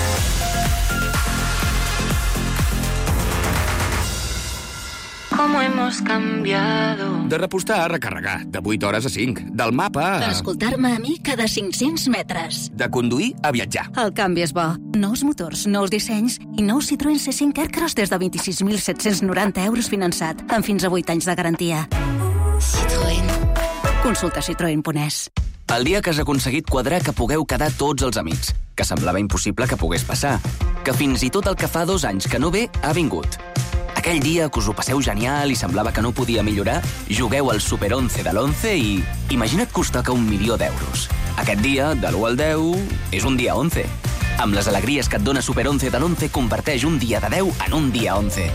¿Cómo hemos cambiado? De repostar a recarregar, de 8 hores a 5. Del mapa a... D'escoltar-me a mi cada 500 metres. De conduir a viatjar. El canvi és bo. Nous motors, nous dissenys i nou Citroën C5 Aircross des de 26.790 euros finançat, amb fins a 8 anys de garantia. Citroën. Consulta citroen.es. El dia que has aconseguit quadrar que pugueu quedar tots els amics, que semblava impossible que pogués passar, que fins i tot el que fa 2 anys que no ve ha vingut. Aquell dia que us ho passeu genial i semblava que no podia millorar, jugueu al Super 11 de l'11 i imagina't que us toca 1.000.000 d'euros. Aquest dia, de l'1 al 10, és un dia 11. Amb les alegries que et dona Super 11 de l'11, converteix un dia de 10 en un dia 11.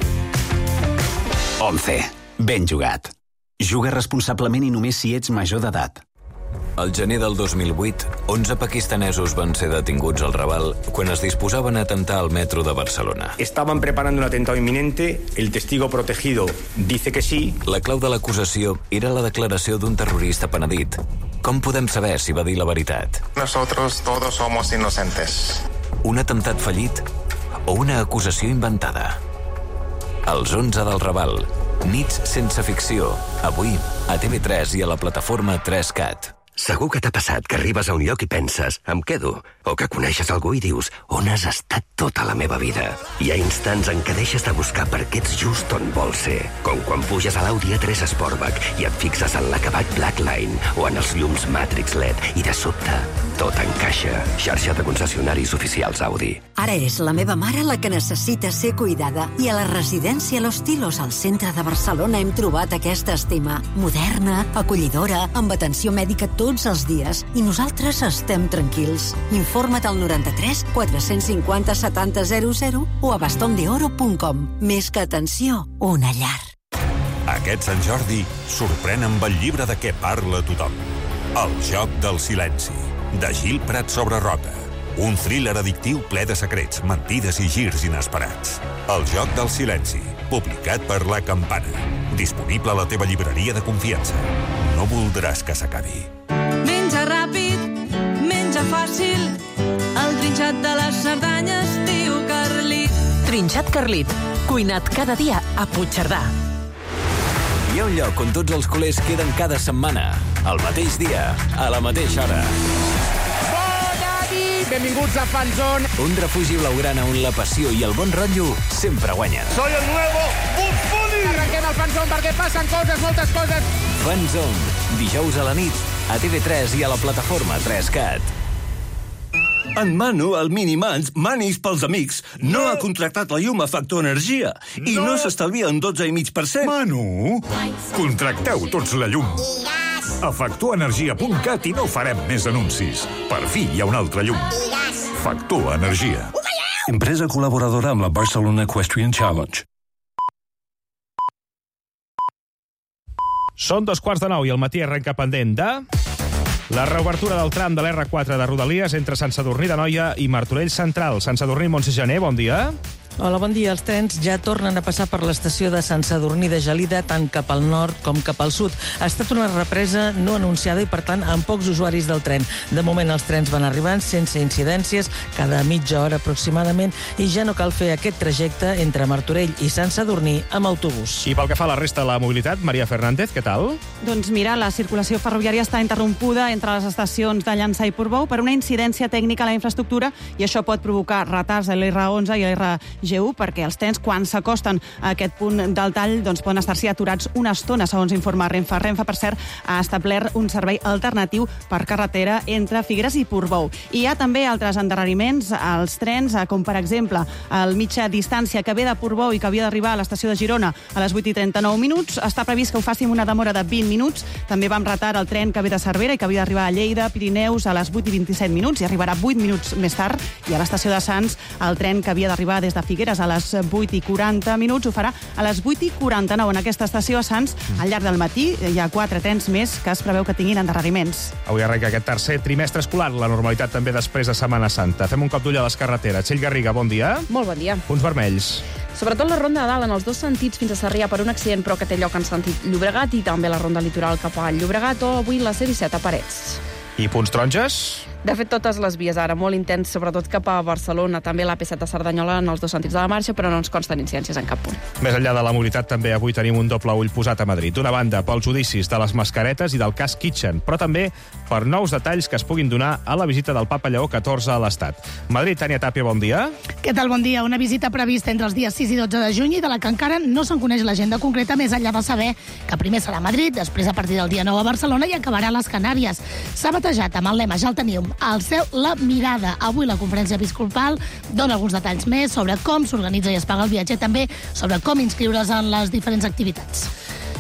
11. Ben jugat. Juga responsablement i només si ets major d'edat. Al gener del 2008, 11 pakistanesos van ser detinguts al Raval quan es disposaven a atemptar al metro de Barcelona. Estaban preparando un atentado inminente, el testigo protegido dice que sí. La clau de l'acusació era la declaració d'un terrorista penedit. Com podem saber si va dir la veritat? Nosotros todos somos inocentes. Un atemptat fallit o una acusació inventada? Els 11 del Raval. Nits sense ficció. Avui, a TV3 i a la plataforma 3Cat. Segur que t'ha passat que arribes a un lloc i penses, em quedo, o que coneixes algú i dius, on has estat tota la meva vida? Hi ha instants en què deixes de buscar perquè ets just on vols ser, com quan puges a l'Audi A3 Sportback i et fixes en l'acabat Blackline o en els llums Matrix LED i de sobte tot encaixa. Xarxa de concessionaris oficials Audi. Ara és la meva mare la que necessita ser cuidada i a la residència Los Tilos al centre de Barcelona hem trobat aquesta estima, moderna, acollidora, amb atenció mèdica tots els dies i nosaltres estem tranquils. Informa't al 93 450 70 00 o a bastondeoro.com. Més que atenció, una llar. Aquest Sant Jordi sorprèn amb el llibre de què parla tothom. El joc del silenci, de Gil Prat sobre Roca. Un thriller addictiu ple de secrets, mentides i girs inesperats. El joc del silenci, publicat per La Campana. Disponible a la teva llibreria de confiança. No voldràs que s'acabi. Menja ràpid, menja fàcil, el trinxat de les Cerdanyes diu Carlit. Trinxat Carlit, cuinat cada dia a Puigcerdà. Hi ha un lloc on tots els culers queden cada setmana, al mateix dia, a la mateixa hora. Bona nit! Benvinguts a Fanzone. Un refugi blaugrana on la passió i el bon rotllo sempre guanyen. Soy el nuevo Bugs Bunny! Arrenquem el Fanzone perquè passen coses, moltes coses. Fanzone, dijous a la nit, a TV3 i a la plataforma 3CAT. En Manu, el Minimans, Manis pels amics, no ha contractat la llum a Factor Energia i no s'estalvia un 12,5%. Manu, contracteu tots la llum. A factorenergia.cat i no farem més anuncis. Per fi hi ha un altre llum. Factor Energia. Empresa col·laboradora amb la Barcelona Equestrian Challenge. Són 9:15 i el matí arrenca pendent de... la reobertura del tram de l'R4 de Rodalies entre Sant Sadurní d'Anoia i Martorell Central. Sant Sadurní, Montse Gené, bon dia. Hola, bon dia. Els trens ja tornen a passar per l'estació de Sant Sadurní de Gelida, tant cap al nord com cap al sud. Ha estat una represa no anunciada i, per tant, amb pocs usuaris del tren. De moment, els trens van arribant sense incidències, cada mitja hora aproximadament, i ja no cal fer aquest trajecte entre Martorell i Sant Sadurní amb autobús. I pel que fa a la resta de la mobilitat, Maria Fernández, què tal? Doncs mira, la circulació ferroviària està interrompuda entre les estacions de Llançà i Portbou per una incidència tècnica a la infraestructura i això pot provocar retards a l'R11 i a l'R perquè els trens, quan s'acosten a aquest punt del tall, doncs poden estar-s'hi aturats una estona, segons informa Renfe. Renfe, per cert, ha establert un servei alternatiu per carretera entre Figueres i Portbou. I hi ha també altres endarreriments als trens, com per exemple el mitja distància que ve de Portbou i que havia d'arribar a l'estació de Girona a les 8:39. Està previst que ho faci amb una demora de 20 minuts. També va amb retard el tren que ve de Cervera i que havia d'arribar a Lleida, Pirineus, a les 8:27 i arribarà 8 minuts més tard. I a l'estació de Sants, el tren que havia d'arribar des de Figueres a les 8:40 ho farà a les 8:49 en aquesta estació a Sants. Al llarg del matí hi ha 4 trens més que es preveu que tinguin endarreriments. Avui arrenca aquest tercer trimestre escolar, la normalitat també després de Setmana Santa. Fem un cop d'ull a les carreteres. Txell Garriga, bon dia. Molt bon dia. Punts vermells. Sobretot la ronda de dalt en els dos sentits fins a Sarrià per un accident però que té lloc en sentit Llobregat i també la ronda litoral cap a Llobregat o avui la C-17 a Parets. I punts taronges? De fet, totes les vies ara, molt intens, sobretot cap a Barcelona, també l'AP7 a Cerdanyola en els dos sentits de la marxa, però no ens consten incidències en cap punt. Més enllà de la mobilitat, també avui tenim un doble ull posat a Madrid. D'una banda, pels judicis de les mascaretes i del cas Kitchen, però també per nous detalls que es puguin donar a la visita del papa Lleó XIV a l'Estat. Madrid, Tània Tàpia, bon dia. Què tal, bon dia? Una visita prevista entre els dies 6 i 12 de juny i de la que encara no se'n coneix l'agenda concreta, més enllà de saber que primer serà a Madrid, després a partir del dia 9 a Barcelona i acabarà a les Canàries. S'ha batejat amb el lema, ja el teníem, al cel la mirada. Avui la conferència episcopal dona alguns detalls més sobre com s'organitza i es paga el viatge, també sobre com inscriure's en les diferents activitats.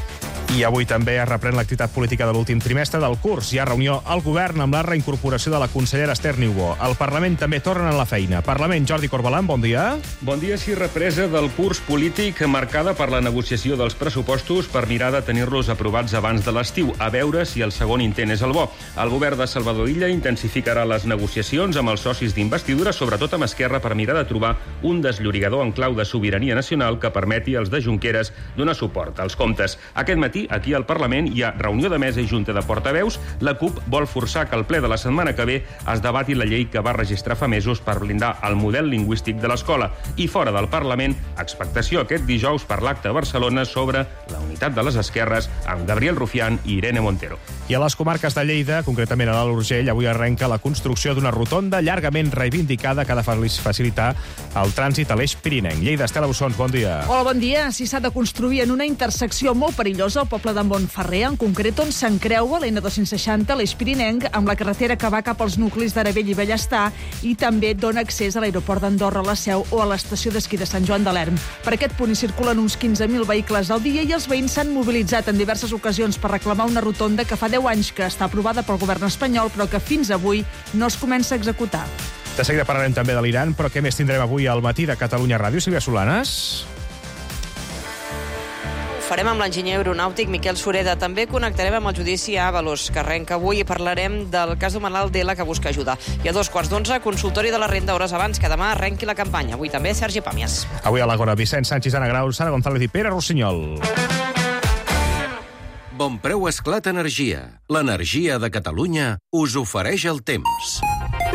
I avui també es reprèn l'activitat política de l'últim trimestre del curs. Hi ha reunió al govern amb la reincorporació de la consellera Esther Niubó. El Parlament també torna a la feina. Parlament, Jordi Corbalan, bon dia. Bon dia, sí, represa del curs polític marcada per la negociació dels pressupostos per mirar de tenir-los aprovats abans de l'estiu, a veure si el segon intent és el bo. El govern de Salvador Illa intensificarà les negociacions amb els socis d'investidura, sobretot amb Esquerra, per mirar de trobar un desllorigador en clau de sobirania nacional que permeti als de Junqueras donar suport als comptes. Aquest matí, aquí al Parlament, hi ha reunió de mesa i junta de portaveus. La CUP vol forçar que el ple de la setmana que ve es debati la llei que va registrar fa mesos per blindar el model lingüístic de l'escola. I fora del Parlament, expectació aquest dijous per l'acte a Barcelona sobre la unitat de les esquerres amb Gabriel Rufián i Irene Montero. I a les comarques de Lleida, concretament a l'Alt Urgell, avui arrenca la construcció d'una rotonda llargament reivindicada que ha de facilitar el trànsit a l'eix pirinenc. Lleida, Estela Bussons, bon dia. Hola, bon dia. Si s'ha de construir en una intersecció molt perillosa, el poble de Montferrer, en concret on s'encreua l'N260, l'eix pirinenc, amb la carretera que va cap als nuclis d'Aravell i Bellestar i també dona accés a l'aeroport d'Andorra, la Seu o a l'estació d'esquí de Sant Joan de l'Erm. Per aquest punt hi circulen uns 15.000 vehicles al dia i els veïns s'han mobilitzat en diverses ocasions per reclamar una rotonda que fa 10 anys que està aprovada pel govern espanyol però que fins avui no es comença a executar. De seguida parlarem també de l'Iran, però què més tindrem avui al matí de Catalunya Ràdio? Sílvia Solanes? Farem amb l'enginyer aeronàutic Miquel Sureda. També connectarem amb el judici a Avalos, que arrenca avui, i parlarem del cas d'un malalt d'ELA que busca ajuda. I a 2:15, consultori de la renda, hores abans que demà arrenqui la campanya. Avui també Sergi Pàmies. Avui a l'Agora, Vicent Sánchez, Anna Grau, Sara González i Pere Rossinyol. Bon preu Esclat Energia. L'energia de Catalunya us ofereix el temps.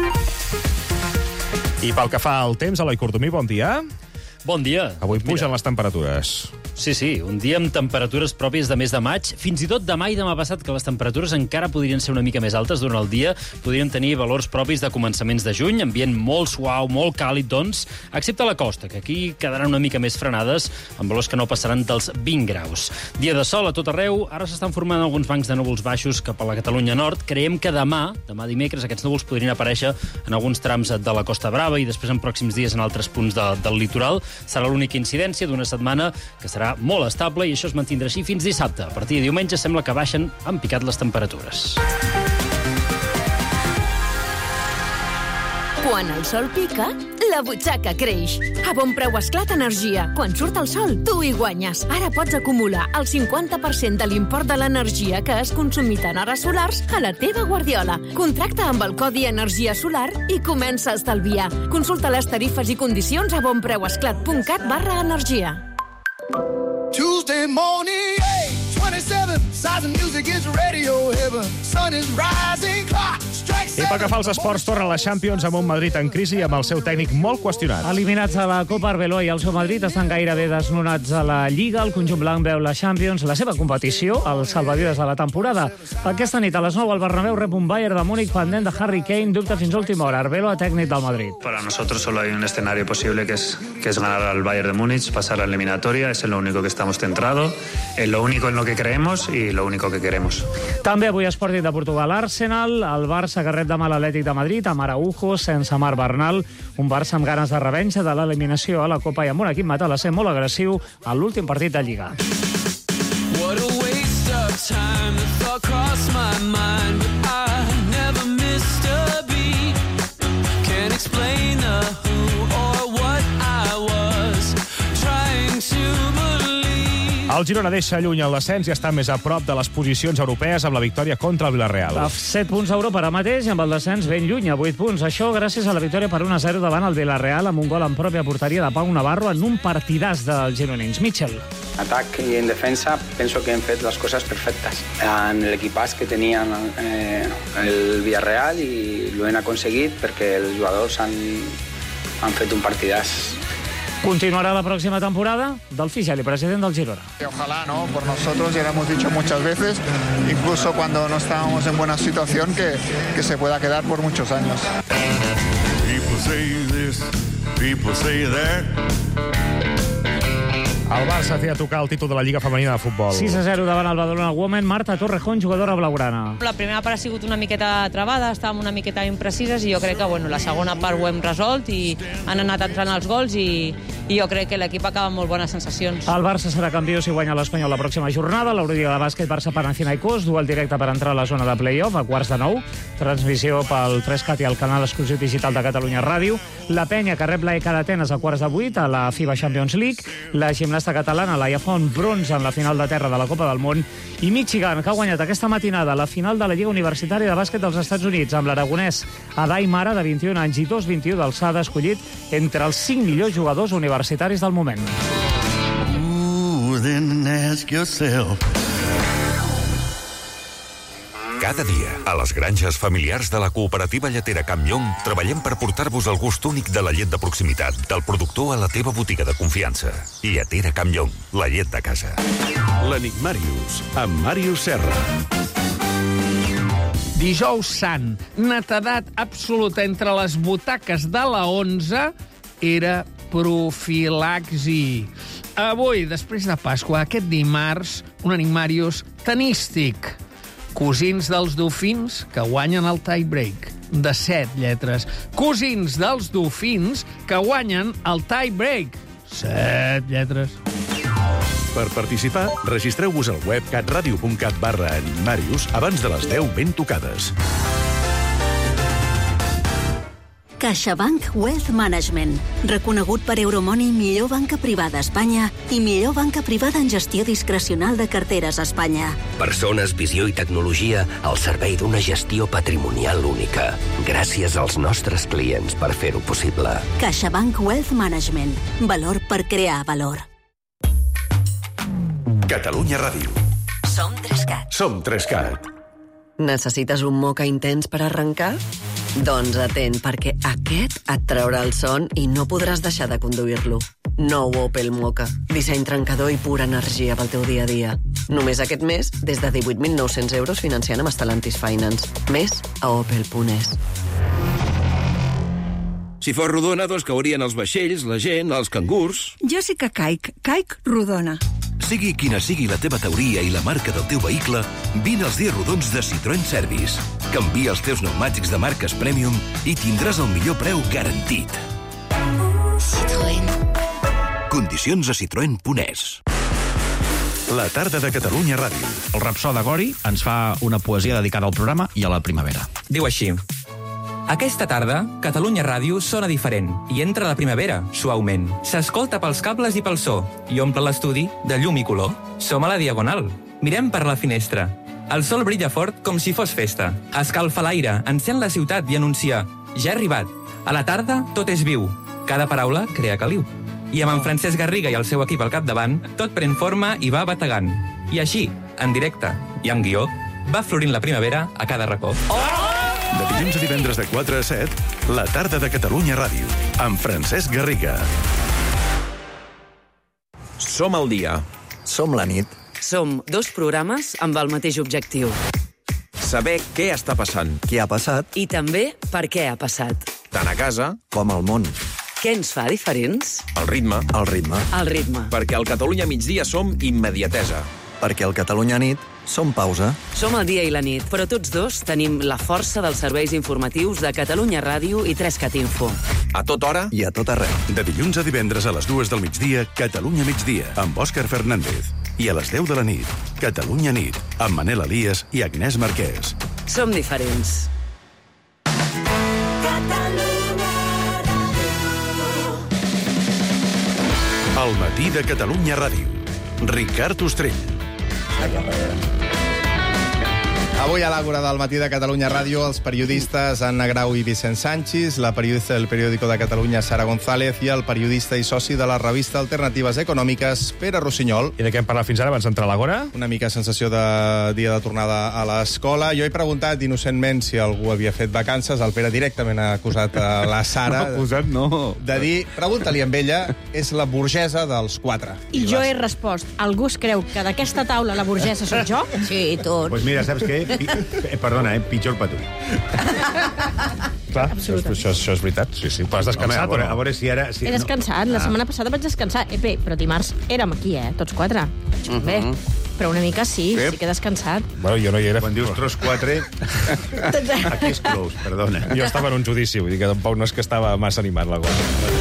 I pel que fa al temps, Eloi Cordomí, bon dia. Bon dia. Avui pugen les temperatures. Sí, un dia amb temperatures pròpies de mes de maig, fins i tot demà i demà passat, que les temperatures encara podrien ser una mica més altes durant el dia, podrien tenir valors propis de començaments de juny, ambient molt suau, molt càlid, doncs, excepte a la costa, que aquí quedaran una mica més frenades, amb valors que no passaran dels 20 graus. Dia de sol a tot arreu, ara s'estan formant alguns bancs de núvols baixos cap a la Catalunya nord. Creiem que demà dimecres, aquests núvols podrien aparèixer en alguns trams de la Costa Brava i després en pròxims dies en altres punts del litoral. Serà l'única incidència d'una setmana que serà molt estable i això es mantindrà així fins dissabte. A partir de diumenge sembla que baixen en picat les temperatures. Quan el sol pica, la butxaca creix. A Bon Preu Esclat Energia. Quan surt el sol, tu hi guanyes. Ara pots acumular el 50% de l'import de l'energia que has consumit en hores solars a la teva guardiola. Contracta amb el codi Energia Solar i comença a estalviar. Consulta les tarifes i condicions a bonpreuesclat.cat/energia. Tuesday morning, 27, Size Music is radio heaven. Sun is rising, clock strikes. I pel que fa als esports, torna la Champions amb un Madrid en crisi i amb el seu tècnic molt qüestionat. Eliminats a la Copa, Arbeloa i el seu Madrid estan gairebé desnonats a la Lliga. El conjunt blanc veu la Champions, la seva competició, el salvavides de la temporada. Aquesta nit a les 9 al Bernabéu rep un Bayern de Múnich pendent de Harry Kane, dubta fins a última hora. Arbeloa, tècnic del Madrid. Para nosotros solo hay un escenario posible que es ganar al Bayern de Múnich, pasar a la eliminatoria. Es en lo único que estamos centrados, es lo único en lo que creemos y lo único que queremos. També avui Sporting de Portugal, Arsenal, el Barça que rep demà l'Atlètic de Madrid, amb Araujo, sense Marc Bernal, un Barça amb ganes de revenja de l'eliminació a la Copa i amb un equip matalasser molt agressiu a l'últim partit de Lliga. What a waste of time, the thought crossed my mind, but I never missed a beat. Can't explain the who or what I was trying to believe. El Girona deixa lluny el descens i està més a prop de les posicions europees amb la victòria contra el Villarreal. A 7 punts a Europa ara mateix i amb el descens ben lluny, a 8 punts. Això gràcies a la victòria per 1-0 davant el Villarreal amb un gol en pròpia porteria de Pau Navarro en un partidàs dels gironins. Mitchell. Atac i en defensa penso que hem fet les coses perfectes. En l'equipàs que tenien el Villarreal i ho hem aconseguit perquè els jugadors han fet un partidàs. Continuará la próxima temporada del Fijal y presidente del Girona. Ojalá, ¿no? Por nosotros, ya lo hemos dicho muchas veces, incluso cuando no estábamos en buena situación, que se pueda quedar por muchos años. People say this, people say that. El Barça té a tocar el títol de la Lliga Femenina de Futbol. 6-0 davant el Badalona Women. Marta Torrejón, jugadora blaugrana. La primera part ha sigut una miqueta travada, estàvem una miqueta imprecises i jo crec que la segona part ho hem resolt i han anat entrant els gols i jo crec que l'equip acaba amb molt bones sensacions. El Barça serà campió si guanya l'Espanyol la pròxima jornada. L'Eurolliga de bàsquet Barça-Panathinaikos, duel directe per entrar a la zona de play-off a 8:45. Transmissió pel 3CAT i el canal exclusiu digital de Catalunya Ràdio. La Penya, que rep la ECA d'Atenes a 7:15 a la FIBA Champions League. La gimnasta catalana, Laia Font, bronze en la final de terra de la Copa del Món. I Michigan, que ha guanyat aquesta matinada la final de la Lliga Universitària de Bàsquet dels Estats Units amb l'aragonès Adai Mara, de 21 anys i 2,21 d'alçada, escollit entre els 5 millors jugadors universitaris del moment. Then ask yourself. Cada dia, a les granges familiars de la cooperativa lletera Campllong, treballem per portar-vos el gust únic de la llet de proximitat, del productor a la teva botiga de confiança. Lletera Campllong, la llet de casa. L'Enigmàrius, amb Màrius Serra. Dijous Sant, netedat absoluta entre les butaques de la 11 era profilaxi. Avui, després de Pasqua, aquest dimarts, un Enigmàrius tenístic. Cosins dels dofins que guanyen el tie-break, de 7 lletres. Cosins dels dofins que guanyen el tie-break, 7 lletres. Per participar, registreu-vos al web catradio.cat/Enigmàrius abans de les 10 ben tocades. CaixaBank Wealth Management, reconegut per Euromoney millor banca privada a Espanya i millor banca privada en gestió discrecional de carteres a Espanya. Persones, visió i tecnologia al servei d'una gestió patrimonial única. Gràcies als nostres clients per fer-ho possible. CaixaBank Wealth Management, valor per crear valor. Catalunya Ràdio. Som 3CAT. Som 3CAT. Necessites un moca intens per arrencar? Doncs atent, perquè aquest et traurà el son i no podràs deixar de conduir-lo. Nou Opel Mokka. Disseny trencador i pura energia pel teu dia a dia. Només aquest mes, des de 18.900 euros financiant amb Stellantis Finance. Més a opel.es. Si fos rodona, doncs caurien els vaixells, la gent, els cangurs... Jo sí que caic rodona. Sigui quina sigui la teva teoria i la marca del teu vehicle, vine als dies rodons de Citroën Service. Canvia els teus pneumàtics de marques Premium i tindràs el millor preu garantit. Citroën. Condicions a citroen.es. La tarda de Catalunya Ràdio. El Rapsode Gori ens fa una poesia dedicada al programa i a la primavera. Diu així: aquesta tarda, Catalunya Ràdio sona diferent i entra la primavera, suaument. S'escolta pels cables i pel so i omple l'estudi de llum i color. Som a la Diagonal. Mirem per la finestra. El sol brilla fort com si fos festa. Escalfa l'aire, encén la ciutat i anuncia: ja he arribat. A la tarda, tot és viu. Cada paraula crea caliu. I amb en Francesc Garriga i el seu equip al capdavant, tot pren forma i va bategant. I així, en directe i en guió, va florint la primavera a cada racó. De dilluns a divendres de 4 a 7, la tarda de Catalunya Ràdio, amb Francesc Garriga. Som el dia. Som la nit. Som dos programes amb el mateix objectiu. Saber què està passant. Què ha passat. I també per què ha passat. Tant a casa com al món. Què ens fa diferents? El ritme. El ritme. El ritme. Perquè al Catalunya migdia som immediatesa. Perquè al Catalunya nit som pausa. Som el dia i la nit, però tots dos tenim la força dels serveis informatius de Catalunya Ràdio i 3cat Info. A tota hora i a tot arreu. De dilluns a divendres a les 2 del migdia, Catalunya migdia, amb Òscar Fernández. I a les 10 de la nit, Catalunya nit, amb Manel Elias i Agnès Marquès. Som diferents. El matí de Catalunya Ràdio. Ricard Ostrell. Avui a l'Àgora del matí de Catalunya Ràdio, els periodistes Anna Grau i Vicent Sanchis, la periodista del Periódico de Catalunya, Sara González, i el periodista i soci de la revista Alternatives Econòmiques, Pere Rossinyol. I de què hem parlat fins ara abans d'entrar a l'Àgora? Una mica sensació de dia de tornada a l'escola. Jo he preguntat innocentment si algú havia fet vacances. El Pere directament ha acusat a la Sara de dir, pregunta-li amb ella, és la burgesa dels 4. I jo he respost, algú es creu que d'aquesta taula la burgesa soc jo? Sí, tots. Pues mira, saps què? Perdona, pitjor per tu. Clar, això és veritat. Sí, però has descansat, home, a veure si ara... He descansat, la setmana passada vaig descansar. Però dimarts érem aquí, tots 4. Bé, però una mica sí que he descansat. Bueno, jo no hi era. Quan dius tros 4, aquí és close, perdona. Jo estava en un judici, vull dir que tampoc no és que estava massa animat la cosa.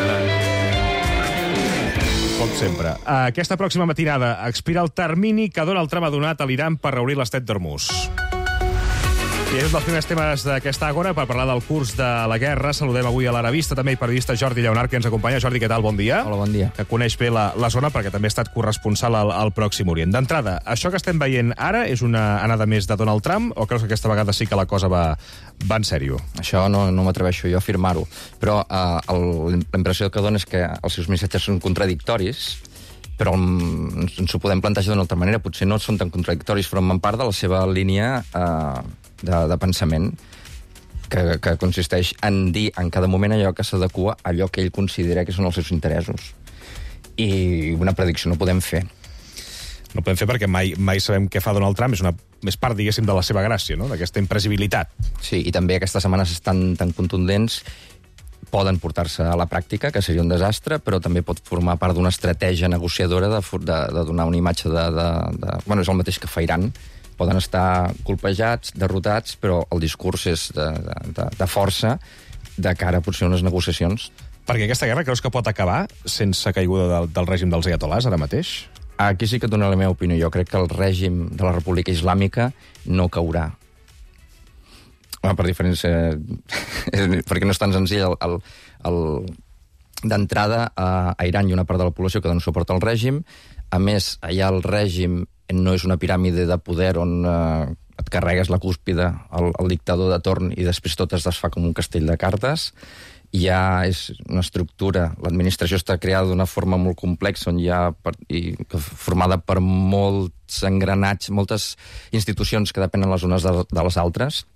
Com sempre. Aquesta pròxima matinada expira el termini que Donald Trump ha donat a l'Iran per reobrir l'estret d'Hormuz. I és un dels primers temes d'aquesta Àgora per parlar del curs de la guerra. Saludem avui a l'Arabista, també el periodista Jordi Lleonart, que ens acompanya. Jordi, què tal? Bon dia. Hola, bon dia. Que coneix bé la zona perquè també ha estat corresponsal al Pròxim Orient. D'entrada, això que estem veient ara és una anada més de Donald Trump o creus que aquesta vegada sí que la cosa va en sèrio? Això no m'atreveixo jo a afirmar-ho, però la impressió que dona és que els seus missatges són contradictoris, però ens ho podem plantejar d'una altra manera. Potser no són tan contradictoris, formen part de la seva línia de pensament, que consisteix en dir en cada moment allò que s'adequa a allò que ell considera que són els seus interessos. I una predicció no podem fer. No podem fer perquè mai sabem què fa Donald Trump. És part, diguéssim, de la seva gràcia, no? D'aquesta imprevisibilitat. Sí, i també aquestes setmanes estan tan contundents, poden portar-se a la pràctica, que seria un desastre, però també pot formar part d'una estratègia negociadora de donar una imatge Bueno, és el mateix que fa Iran. Poden estar colpejats, derrotats, però el discurs és de força de cara a potser unes negociacions. Perquè aquesta guerra creus que pot acabar sense caiguda del règim dels ayatolás ara mateix? Aquí sí que et dono la meva opinió. Jo crec que el règim de la República Islàmica no caurà. Per diferència... perquè no és tan senzill. D'entrada, a Iran hi ha una part de la població que dona suport al règim. A més, allà el règim no és una piràmide de poder on et carregues la cúspide al dictador de torn i després tot es desfà com un castell de cartes. Ja és una estructura, l'administració està creada d'una forma molt complexa, formada per molts engranats, moltes institucions que depenen les unes de les altres,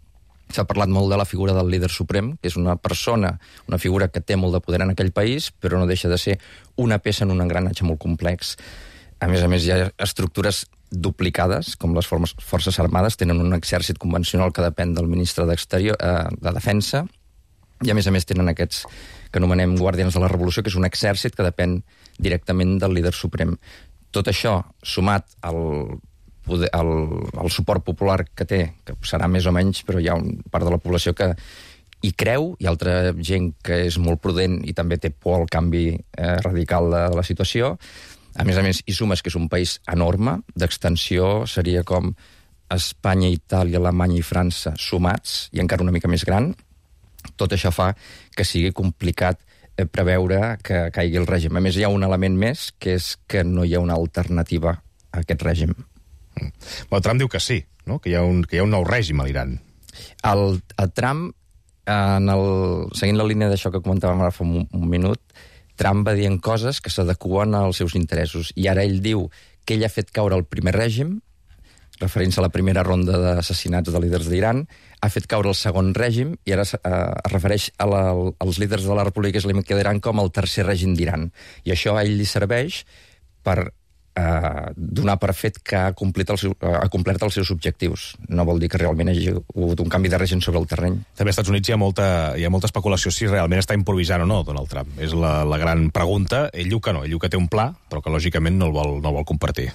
S'ha parlat molt de la figura del líder suprem, que és una persona, una figura que té molt de poder en aquell país, però no deixa de ser una peça en un engranatge molt complex. A més, hi ha estructures duplicades, com les Forces Armades, tenen un exèrcit convencional que depèn del ministre de Defensa, i a més tenen aquests que anomenem Guàrdians de la Revolució, que és un exèrcit que depèn directament del líder suprem. Tot això, sumat al suport popular que té, que serà més o menys, però hi ha una part de la població que hi creu, i altra gent que és molt prudent i també té por al canvi radical de la situació. A més, hi sumes que és un país enorme, d'extensió, seria com Espanya, Itàlia, Alemanya i França sumats, i encara una mica més gran. Tot això fa que sigui complicat preveure que caigui el règim. A més, hi ha un element més, que és que no hi ha una alternativa a aquest règim. Bueno, Trump diu que sí, no? Que hi ha un nou règim a l'Iran. El Trump, seguint la línia d'això que comentàvem ara fa un minut, Trump va dient coses que s'adeqüen als seus interessos. I ara ell diu que ell ha fet caure el primer règim, referint-se a la primera ronda d'assassinats de líders d'Iran, ha fet caure el segon règim, i ara es refereix als líders de la República Islàmica d'Iran com el tercer règim d'Iran. I això a ell li serveix per donar per fet que ha complert els seus objectius. No vol dir que realment hi hagi hagut un canvi de règim sobre el terreny. També als Estats Units hi ha molta especulació si realment està improvisant o no Donald Trump. És la gran pregunta. Ell diu que no, ell diu que té un pla, però que lògicament no el vol compartir.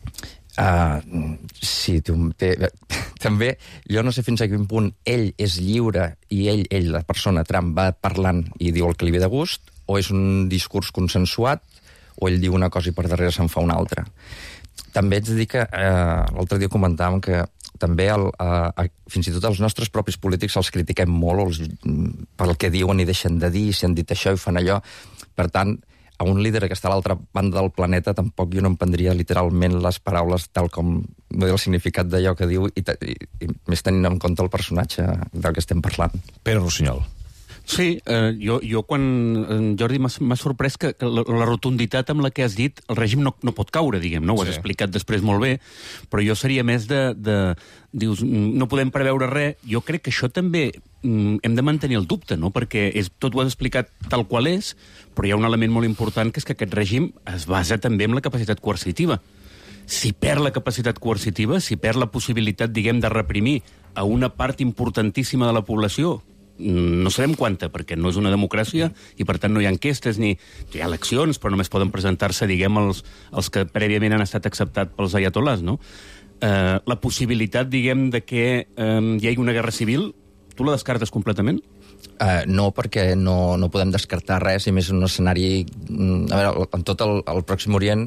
Sí, també jo no sé fins a quin punt ell és lliure i ell, la persona Trump, va parlant i diu el que li ve de gust, o és un discurs consensuat, o ell diu una cosa i per darrere se'n fa una altra. També ets de dir que l'altre dia comentàvem que també fins i tot els nostres propis polítics els critiquem molt pel que diuen i deixen de dir, si han dit això i fan allò. Per tant, a un líder que està a l'altra banda del planeta tampoc jo no em prendria literalment les paraules tal com el significat d'allò que diu, i més tenint en compte el personatge del que estem parlant. Pere Rossinyol. Sí, jo quan, Jordi, m'ha sorprès que la rotunditat amb la que has dit el règim no pot caure, diguem, no? Ho has explicat després molt bé, però jo seria més dius, no podem preveure res. Jo crec que això també hem de mantenir el dubte, no? Perquè tot ho has explicat tal qual és, però hi ha un element molt important, que és que aquest règim es basa també en la capacitat coercitiva. Si perd la capacitat coercitiva, si perd la possibilitat, diguem, de reprimir a una part importantíssima de la població, no sabem quanta, perquè no és una democràcia i per tant no hi ha enquestes ni hi ha eleccions, però només poden presentar-se, diguem, els que prèviament han estat acceptats pels ayatolás, no? La possibilitat, diguem, de que hi hagi una guerra civil, tu la descartes completament? No, perquè no podem descartar res, i més en un escenari... A veure, en tot el Pròxim Orient,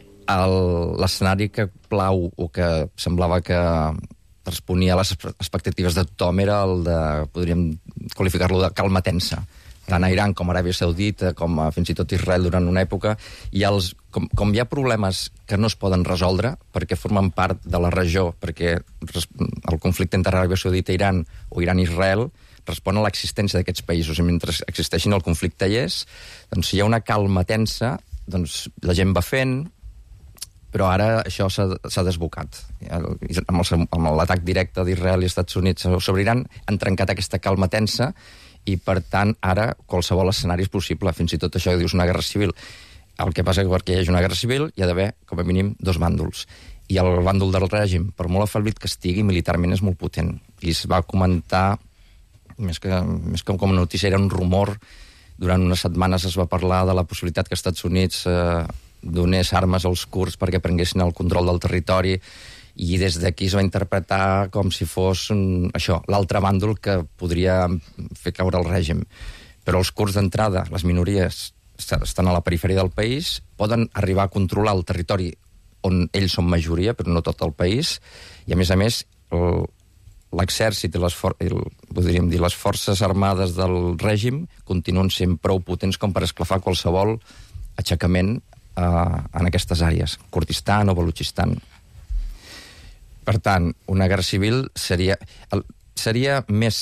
l'escenari que plau, o que semblava que responia a les expectatives de tothom, era el de, podríem qualificar-lo de calma tensa. Tant a Iran com a Aràbia Saudita, com a fins i tot Israel durant una època, com hi ha problemes que no es poden resoldre, perquè formen part de la regió, perquè el conflicte entre Aràbia Saudita i Iran, o Iran-Israel, respon a l'existència d'aquests països, i mentre existeixin el conflicte hi és, doncs si hi ha una calma tensa, doncs la gent va fent, però ara això s'ha desbocat. Amb l'atac directe d'Israel i Estats Units sobre Iran han trencat aquesta calma tensa, i per tant ara qualsevol escenari és possible, fins i tot això que dius una guerra civil. El que passa que perquè hi hagi una guerra civil hi ha d'haver com a mínim dos bàndols, i el bàndol del règim, per molt afeblit que estigui, militarment és molt potent, i es va comentar més que com a notícia, era un rumor. Durant unes setmanes es va parlar de la possibilitat que Estats Units donés armes als kurds perquè prenguessin el control del territori, i des d'aquí es va interpretar com si fos això, l'altre bàndol que podria fer caure el règim. Però els kurds d'entrada, les minories, estan a la perifèria del país, poden arribar a controlar el territori on ells són majoria, però no tot el país, i a més l'exèrcit i les forces armades del règim continuen sent prou potents com per esclafar qualsevol aixecament en aquestes àrees, Kurdistan o Balutxistan. Per tant, una guerra civil seria més,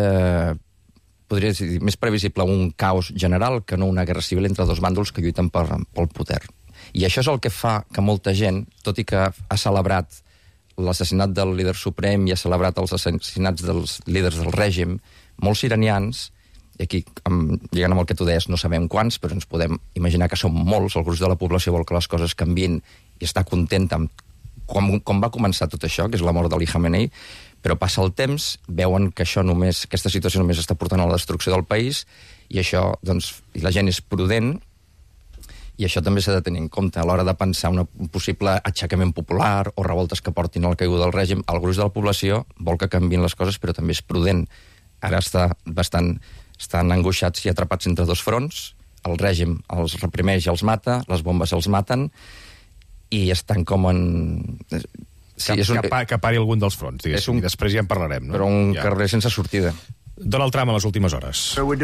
podria dir, més previsible un caos general que no una guerra civil entre dos bàndols que lluiten pel poder. I això és el que fa que molta gent, tot i que ha celebrat l'assassinat del líder suprem i ha celebrat els assassinats dels líders del règim, molts iranians, i aquí, lligant amb el que tu deies, no sabem quants, però ens podem imaginar que són molts, el gruix de la població vol que les coses canviïn i està content amb com va començar tot això, que és la mort d'Ali Khamenei, però passa el temps, veuen que aquesta situació només està portant a la destrucció del país, i això, doncs, la gent és prudent, i això també s'ha de tenir en compte a l'hora de pensar un possible aixecament popular o revoltes que portin a la caiguda del règim. El gruix de la població vol que canviïn les coses, però també és prudent. Ara estan angoixats i atrapats entre dos fronts, el règim els reprimeix i els mata, les bombes els maten, i estan com en... Sí, que pari algun dels fronts, diguéssim, i després ja en parlarem. No? Però un carrer sense sortida. Donald Trump a les últimes hores.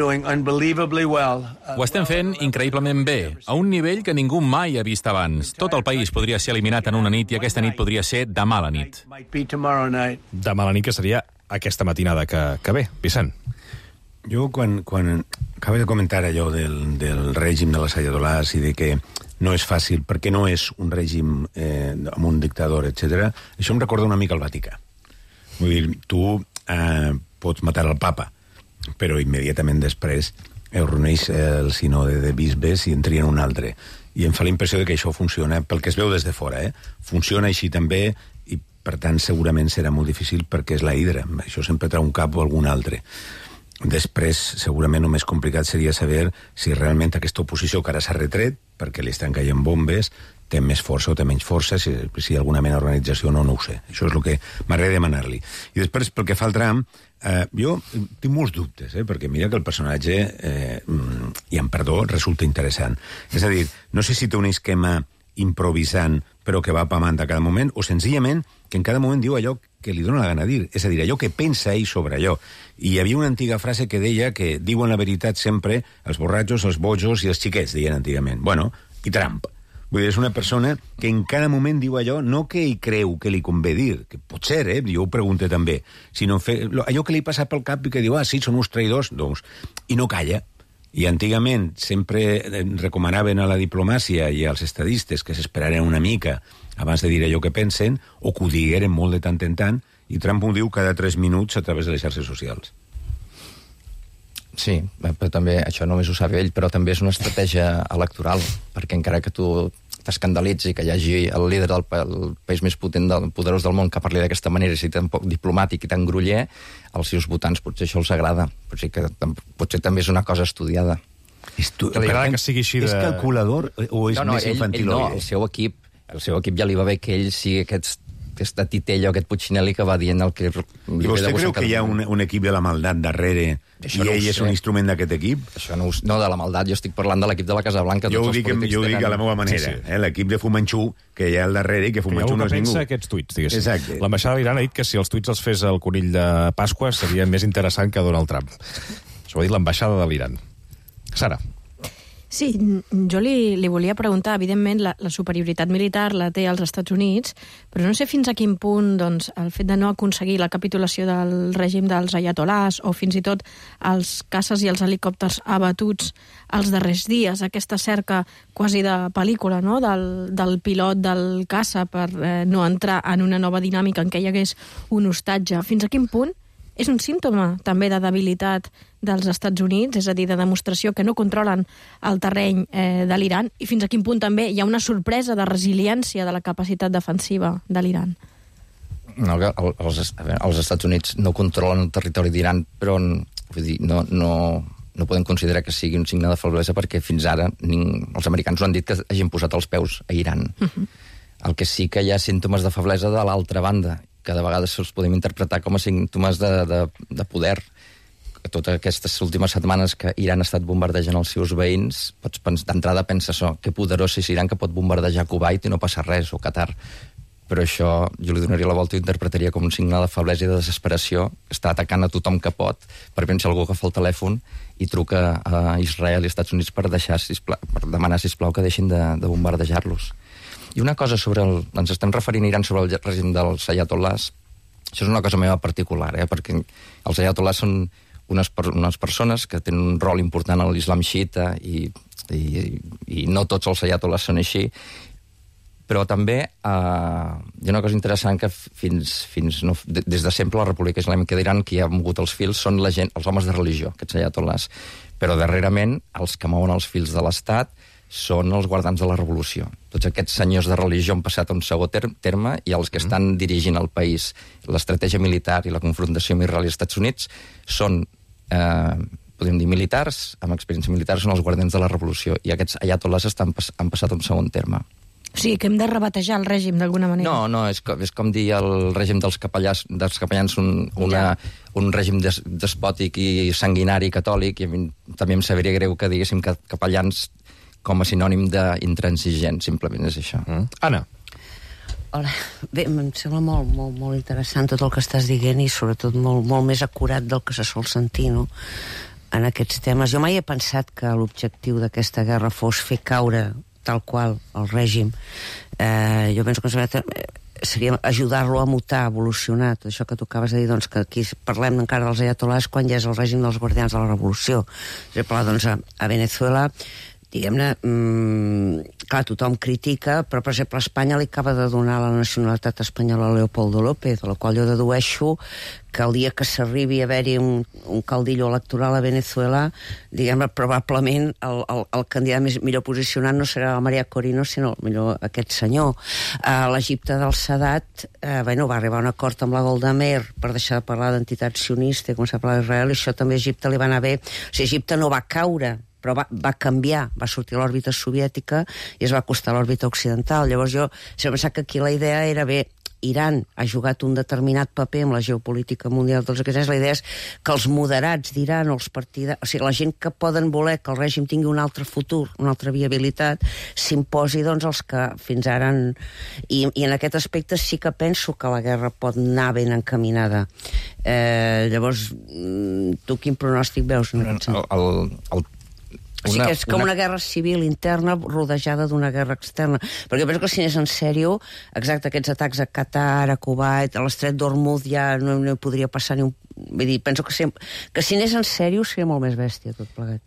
Ho estem fent increïblement bé, a un nivell que ningú mai ha vist abans. Tot el país podria ser eliminat en una nit i aquesta nit podria ser demà a la nit. Demà a la nit, que seria aquesta matinada que ve. Vicent. Jo, quan acaba de comentar allò del règim de les ayatolás i de que no és fàcil, perquè no és un règim amb un dictador, etc. Això em recorda una mica el Vaticà. Vull dir, tu pots matar el papa, però immediatament després es reuneix el sinode de bisbes i en trien un altre. I em fa la impressió que això funciona, pel que es veu des de fora, funciona així també, i per tant segurament serà molt difícil perquè és la hidra. Això sempre trau un cap o algun altre. Després, segurament, el més complicat seria saber si realment aquesta oposició que ara s'ha retret, perquè li estan caient bombes, té més força o té menys força, si hi ha alguna mena d'organització no ho sé. Això és el que m'agrada demanar-li. I després, pel que fa al Trump, jo tinc molts dubtes, perquè mira que el personatge, i amb perdó, resulta interessant. És a dir, no sé si té un esquema improvisant, però que va pamant a cada moment, o senzillament que en cada moment diu allò que li dona la gana dir, és a dir, allò que pensa ell sobre allò. I hi havia una antiga frase que deia que diuen la veritat sempre els borratxos, els bojos i els xiquets, deien antigament. Bueno, i Trump. Vull dir, és una persona que en cada moment diu allò, no que ell creu que li convé dir, que pot ser, jo ho pregunto també, sinó allò que li passa pel cap i que diu, sí, són uns traïdors, doncs, i no calla. I antigament sempre recomanaven a la diplomàcia i als estadistes que s'esperaren una mica abans de dir allò que pensen, o que ho digueren molt de tant en tant, i Trump ho diu cada 3 minuts a través de les xarxes socials. Sí, però també això només ho sap ell, però també és una estratègia electoral, perquè encara que tu t'escandalitzi que hi hagi el líder del país més poderós del món que parli d'aquesta manera i sigui tan poc diplomàtic i tan groller, als seus votants potser això els agrada. Potser també és una cosa estudiada. Que li agrada que sigui així de... És calculador o és més infantil? No, el seu equip ja li va bé que ell sigui aquesta titella o aquest Puccinelli que va dient el que... I vostè creu que hi ha un equip de la maldat darrere i ell és un instrument d'aquest equip? Això no, de la maldat, jo estic parlant de l'equip de la Casa Blanca. Jo ho dic a la meva manera, l'equip de Fu Manchu que hi ha al darrere i que Fu Manchu no és ningú. Que aquests tuits, diguéssim. Exacte. L'ambaixada d'Iran ha dit que si els tuits els fes el conill de Pasqua seria més interessant que Donald Trump. Això ho ha dit l'ambaixada de l'Iran. Sara. Sí, jo li volia preguntar, evidentment, la superioritat militar la té als Estats Units, però no sé fins a quin punt doncs, el fet de no aconseguir la capitulació del règim dels ayatolás o fins i tot els caces i els helicòpters abatuts els darrers dies, aquesta cerca quasi de pel·lícula, no?, del pilot del caça per no entrar en una nova dinàmica en què hi hagués un hostatge. Fins a quin punt és un símptoma també de debilitat dels Estats Units, és a dir, de demostració que no controlen el terreny de l'Iran, i fins a quin punt també hi ha una sorpresa de resiliència de la capacitat defensiva de l'Iran? No, els Estats Units no controlen el territori d'Iran, però vull dir, no podem considerar que sigui un signe de feblesa perquè fins ara els americans no han dit que hagin posat els peus a Iran. El que sí que hi ha símptomes de feblesa de l'altra banda, que de vegades els podem interpretar com a símptomes de poder. Totes aquestes últimes setmanes que Iran ha estat bombardejant els seus veïns, d'entrada penses, que poderós és Iran que pot bombardejar Kuwait i no passa res, o Qatar. Però això jo li donaria la volta i ho interpretaria com un signe de feblesa i de desesperació. Està atacant a tothom que pot, per pensar algú que fa el telèfon i truca a Israel i Estats Units per demanar, sisplau, que deixin de bombardejar-los. I una cosa ens estem referint a Iran sobre el règim dels ayatolás, això és una cosa meva particular, perquè els ayatolás són unes persones que tenen un rol important a l'islam xiita i no tots els ayatolás són així, Però també hi ha una cosa interessant que des de sempre la República Islàmica d'Iran, qui ha mogut els fils són els homes de religió, aquests ayatollahs. Però darrerament els que mouen els fils de l'Estat són els guardans de la revolució. Tots aquests senyors de religió han passat a un segon terme i els que estan dirigint el país, l'estratègia militar i la confrontació amb Israel i els Estats Units són, podem dir, militars, amb experiència militar, són els guardians de la revolució. I aquests ayatollahs han passat a un segon terme. O sigui, que hem de rebatejar el règim d'alguna manera. No, és com dir el règim dels capellans un règim despòtic i sanguinari catòlic, i a mi també em sabria greu que diguéssim que capellans com a sinònim d'intransigent, simplement és això. Anna. Hola. Bé, em sembla molt interessant tot el que estàs dient i sobretot molt més acurat del que se sol sentir, no?, en aquests temes. Jo mai he pensat que l'objectiu d'aquesta guerra fos fer caure tal qual el règim. Jo penso que seria ajudar-lo a mutar, a evolucionar. Tot això que tu acabes de dir, doncs, que aquí parlem encara dels ayatollahs quan ja és el règim dels guardians de la revolució. Per exemple, doncs, a Venezuela, diguem-ne, clar, tothom critica, però, per exemple, Espanya li acaba de donar la nacionalitat espanyola a Leopoldo López, de la qual jo dedueixo que el dia que s'arribi a haver-hi un caudillo electoral a Venezuela, diguem-ne, probablement el candidat millor posicionat no serà la Maria Corina, sinó millor aquest senyor. A l'Egipte del Sadat, va arribar a un acord amb la Golda Meir per deixar de parlar d'entitat sionista i començar a parlar d'Israel, i això també a Egipte li va anar bé. O sigui, Egipte no va caure, però va canviar, va sortir a l'òrbita soviètica i es va acostar a l'òrbita occidental. Llavors jo sempre pensava que aquí la idea era, bé, Iran ha jugat un determinat paper en la geopolítica mundial, tots aquests anys. La idea és que els moderats d'Iran, o sigui, la gent que poden voler que el règim tingui un altre futur, una altra viabilitat, s'imposi, doncs, els que fins ara I en aquest aspecte sí que penso que la guerra pot anar ben encaminada. Llavors, tu quin pronòstic veus en aquest sentit? O sigui que és com una guerra civil interna rodejada d'una guerra externa. Perquè penso que si anés en sèrio, exacte, aquests atacs a Qatar, a Kuwait, a l'estret d'Hormuz ja no podria passar ni un... Vull dir, penso que si anés en sèrio seria molt més bèstia tot plegat.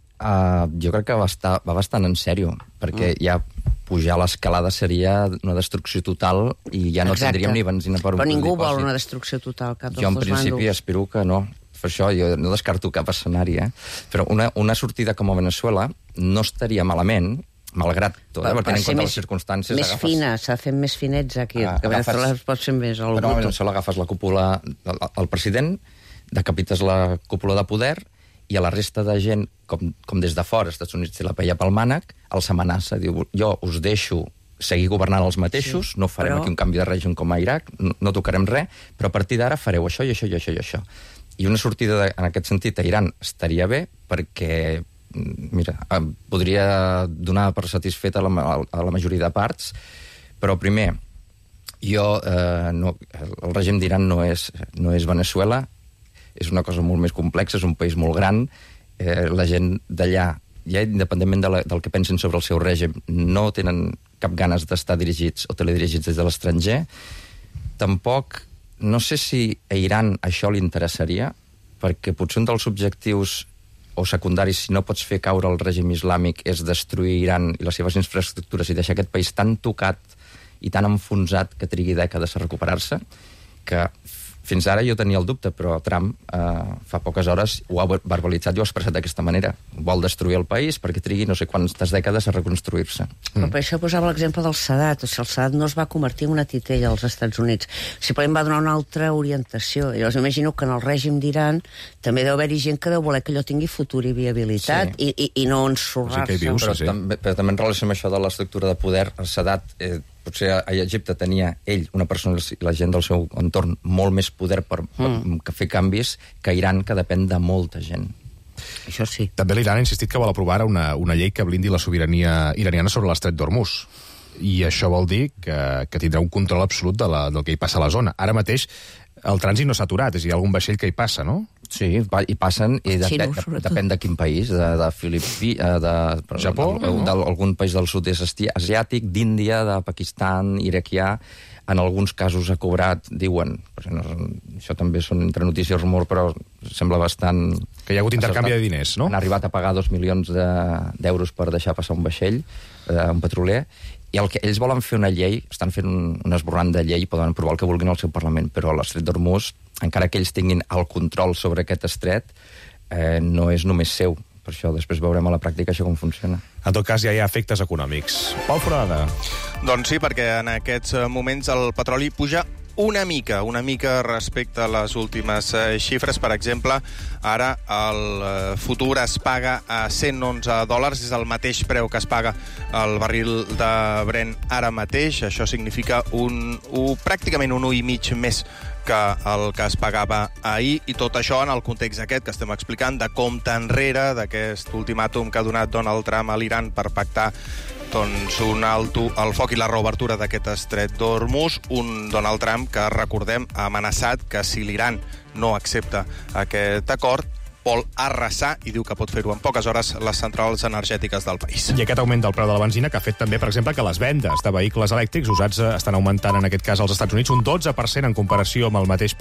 Jo crec que va bastant en sèrio, perquè ja pujar a l'escalada seria una destrucció total i ja no tindríem ni benzina per un... Però ningú vol una destrucció total, cap dels dos bàndols. Jo, en principi, espero que no. Per això jo no descarto cap escenari, però una sortida com a Venezuela no estaria malament, malgrat tot, perquè tenint en compte les circumstàncies... Més fina, s'ha de fer més finets aquí, que Venezuela es pot fer més. Però a Venezuela agafes la cúpula, el president, decapites la cúpula de poder, i a la resta de gent, com des de fora, els Estats Units té la paella pel mànec, els amenaça, diu, jo us deixo seguir governant els mateixos, no farem aquí un canvi de règim com a Iraq, no tocarem res, però a partir d'ara fareu això i això i això i això. I una sortida en aquest sentit a Iran estaria bé perquè, mira, podria donar per satisfet a la majoria de parts, però primer, el règim d'Iran no és Venezuela, és una cosa molt més complexa, és un país molt gran, la gent d'allà, ja independentment del que pensin sobre el seu règim, no tenen cap ganes d'estar dirigits o teledirigits des de l'estranger. Tampoc, no sé si a Iran això li interessaria, perquè potser un dels objectius o secundaris, si no pots fer caure el règim islàmic, és destruir Iran i les seves infraestructures i deixar aquest país tan tocat i tan enfonsat que trigui dècades a recuperar-se, que fins ara jo tenia el dubte, però Trump fa poques hores ho ha verbalitzat i ho ha expressat d'aquesta manera. Vol destruir el país perquè trigui no sé quantes dècades a reconstruir-se. Però per això posava l'exemple del Sadat. O sigui, el Sadat no es va convertir en una titella als Estats Units. Simplement va donar una altra orientació. I llavors imagino que en el règim d'Iran també deu haver-hi gent que deu voler que allò tingui futur i viabilitat i no ensorrar-se. Però també en relació amb això de l'estructura de poder, el Sadat... potser a Egipte tenia ell, una persona i la gent del seu entorn, molt més poder per fer canvis que Iran, que depèn de molta gent. Això sí. També l'Iran ha insistit que vol aprovar una llei que blindi la sobirania iraniana sobre l'estret d'Hormuz. I això vol dir que tindrà un control absolut del que hi passa a la zona. Ara mateix el trànsit no s'ha aturat, és a dir, hi ha algun vaixell que hi passa, no? Sí, hi passen, i depèn de quin país, de Japó, d'algun país del sud-est asiàtic, d'Índia, de Pakistan, iraquià. En alguns casos ha cobrat, diuen, això també són entre notícies i rumor, però sembla bastant... Que hi ha hagut intercanvi de diners, no? Han arribat a pagar 2 milions d'euros per deixar passar un vaixell, un petroler, I el que ells volen fer una llei, estan fent un esborrant de llei, poden aprovar el que vulguin al seu Parlament, però l'estret d'Hormuz, encara que ells tinguin el control sobre aquest estret, no és només seu. Per això després veurem a la pràctica això com funciona. En tot cas, ja hi ha efectes econòmics. Pau Foradada. Doncs sí, perquè en aquests moments el petroli puja una mica respecte a les últimes xifres. Per exemple, ara el futur es paga a $111, és el mateix preu que es paga el barril de Brent ara mateix. Això significa pràcticament un 1,5 més que el que es pagava ahir, i tot això en el context aquest que estem explicant de compte enrere d'aquest ultimàtum que ha donat Donald Trump a l'Iran per pactar un alto al foc i la reobertura d'aquest estret d'Hormuz, un Donald Trump que, recordem, ha amenaçat que si l'Iran no accepta aquest acord, vol arrasar, i diu que pot fer-ho en poques hores, les centrals energètiques del país. I aquest augment del preu de la benzina que ha fet també, per exemple, que les vendes de vehicles elèctrics usats estan augmentant, en aquest cas, als Estats Units, un 12% en comparació amb el mateix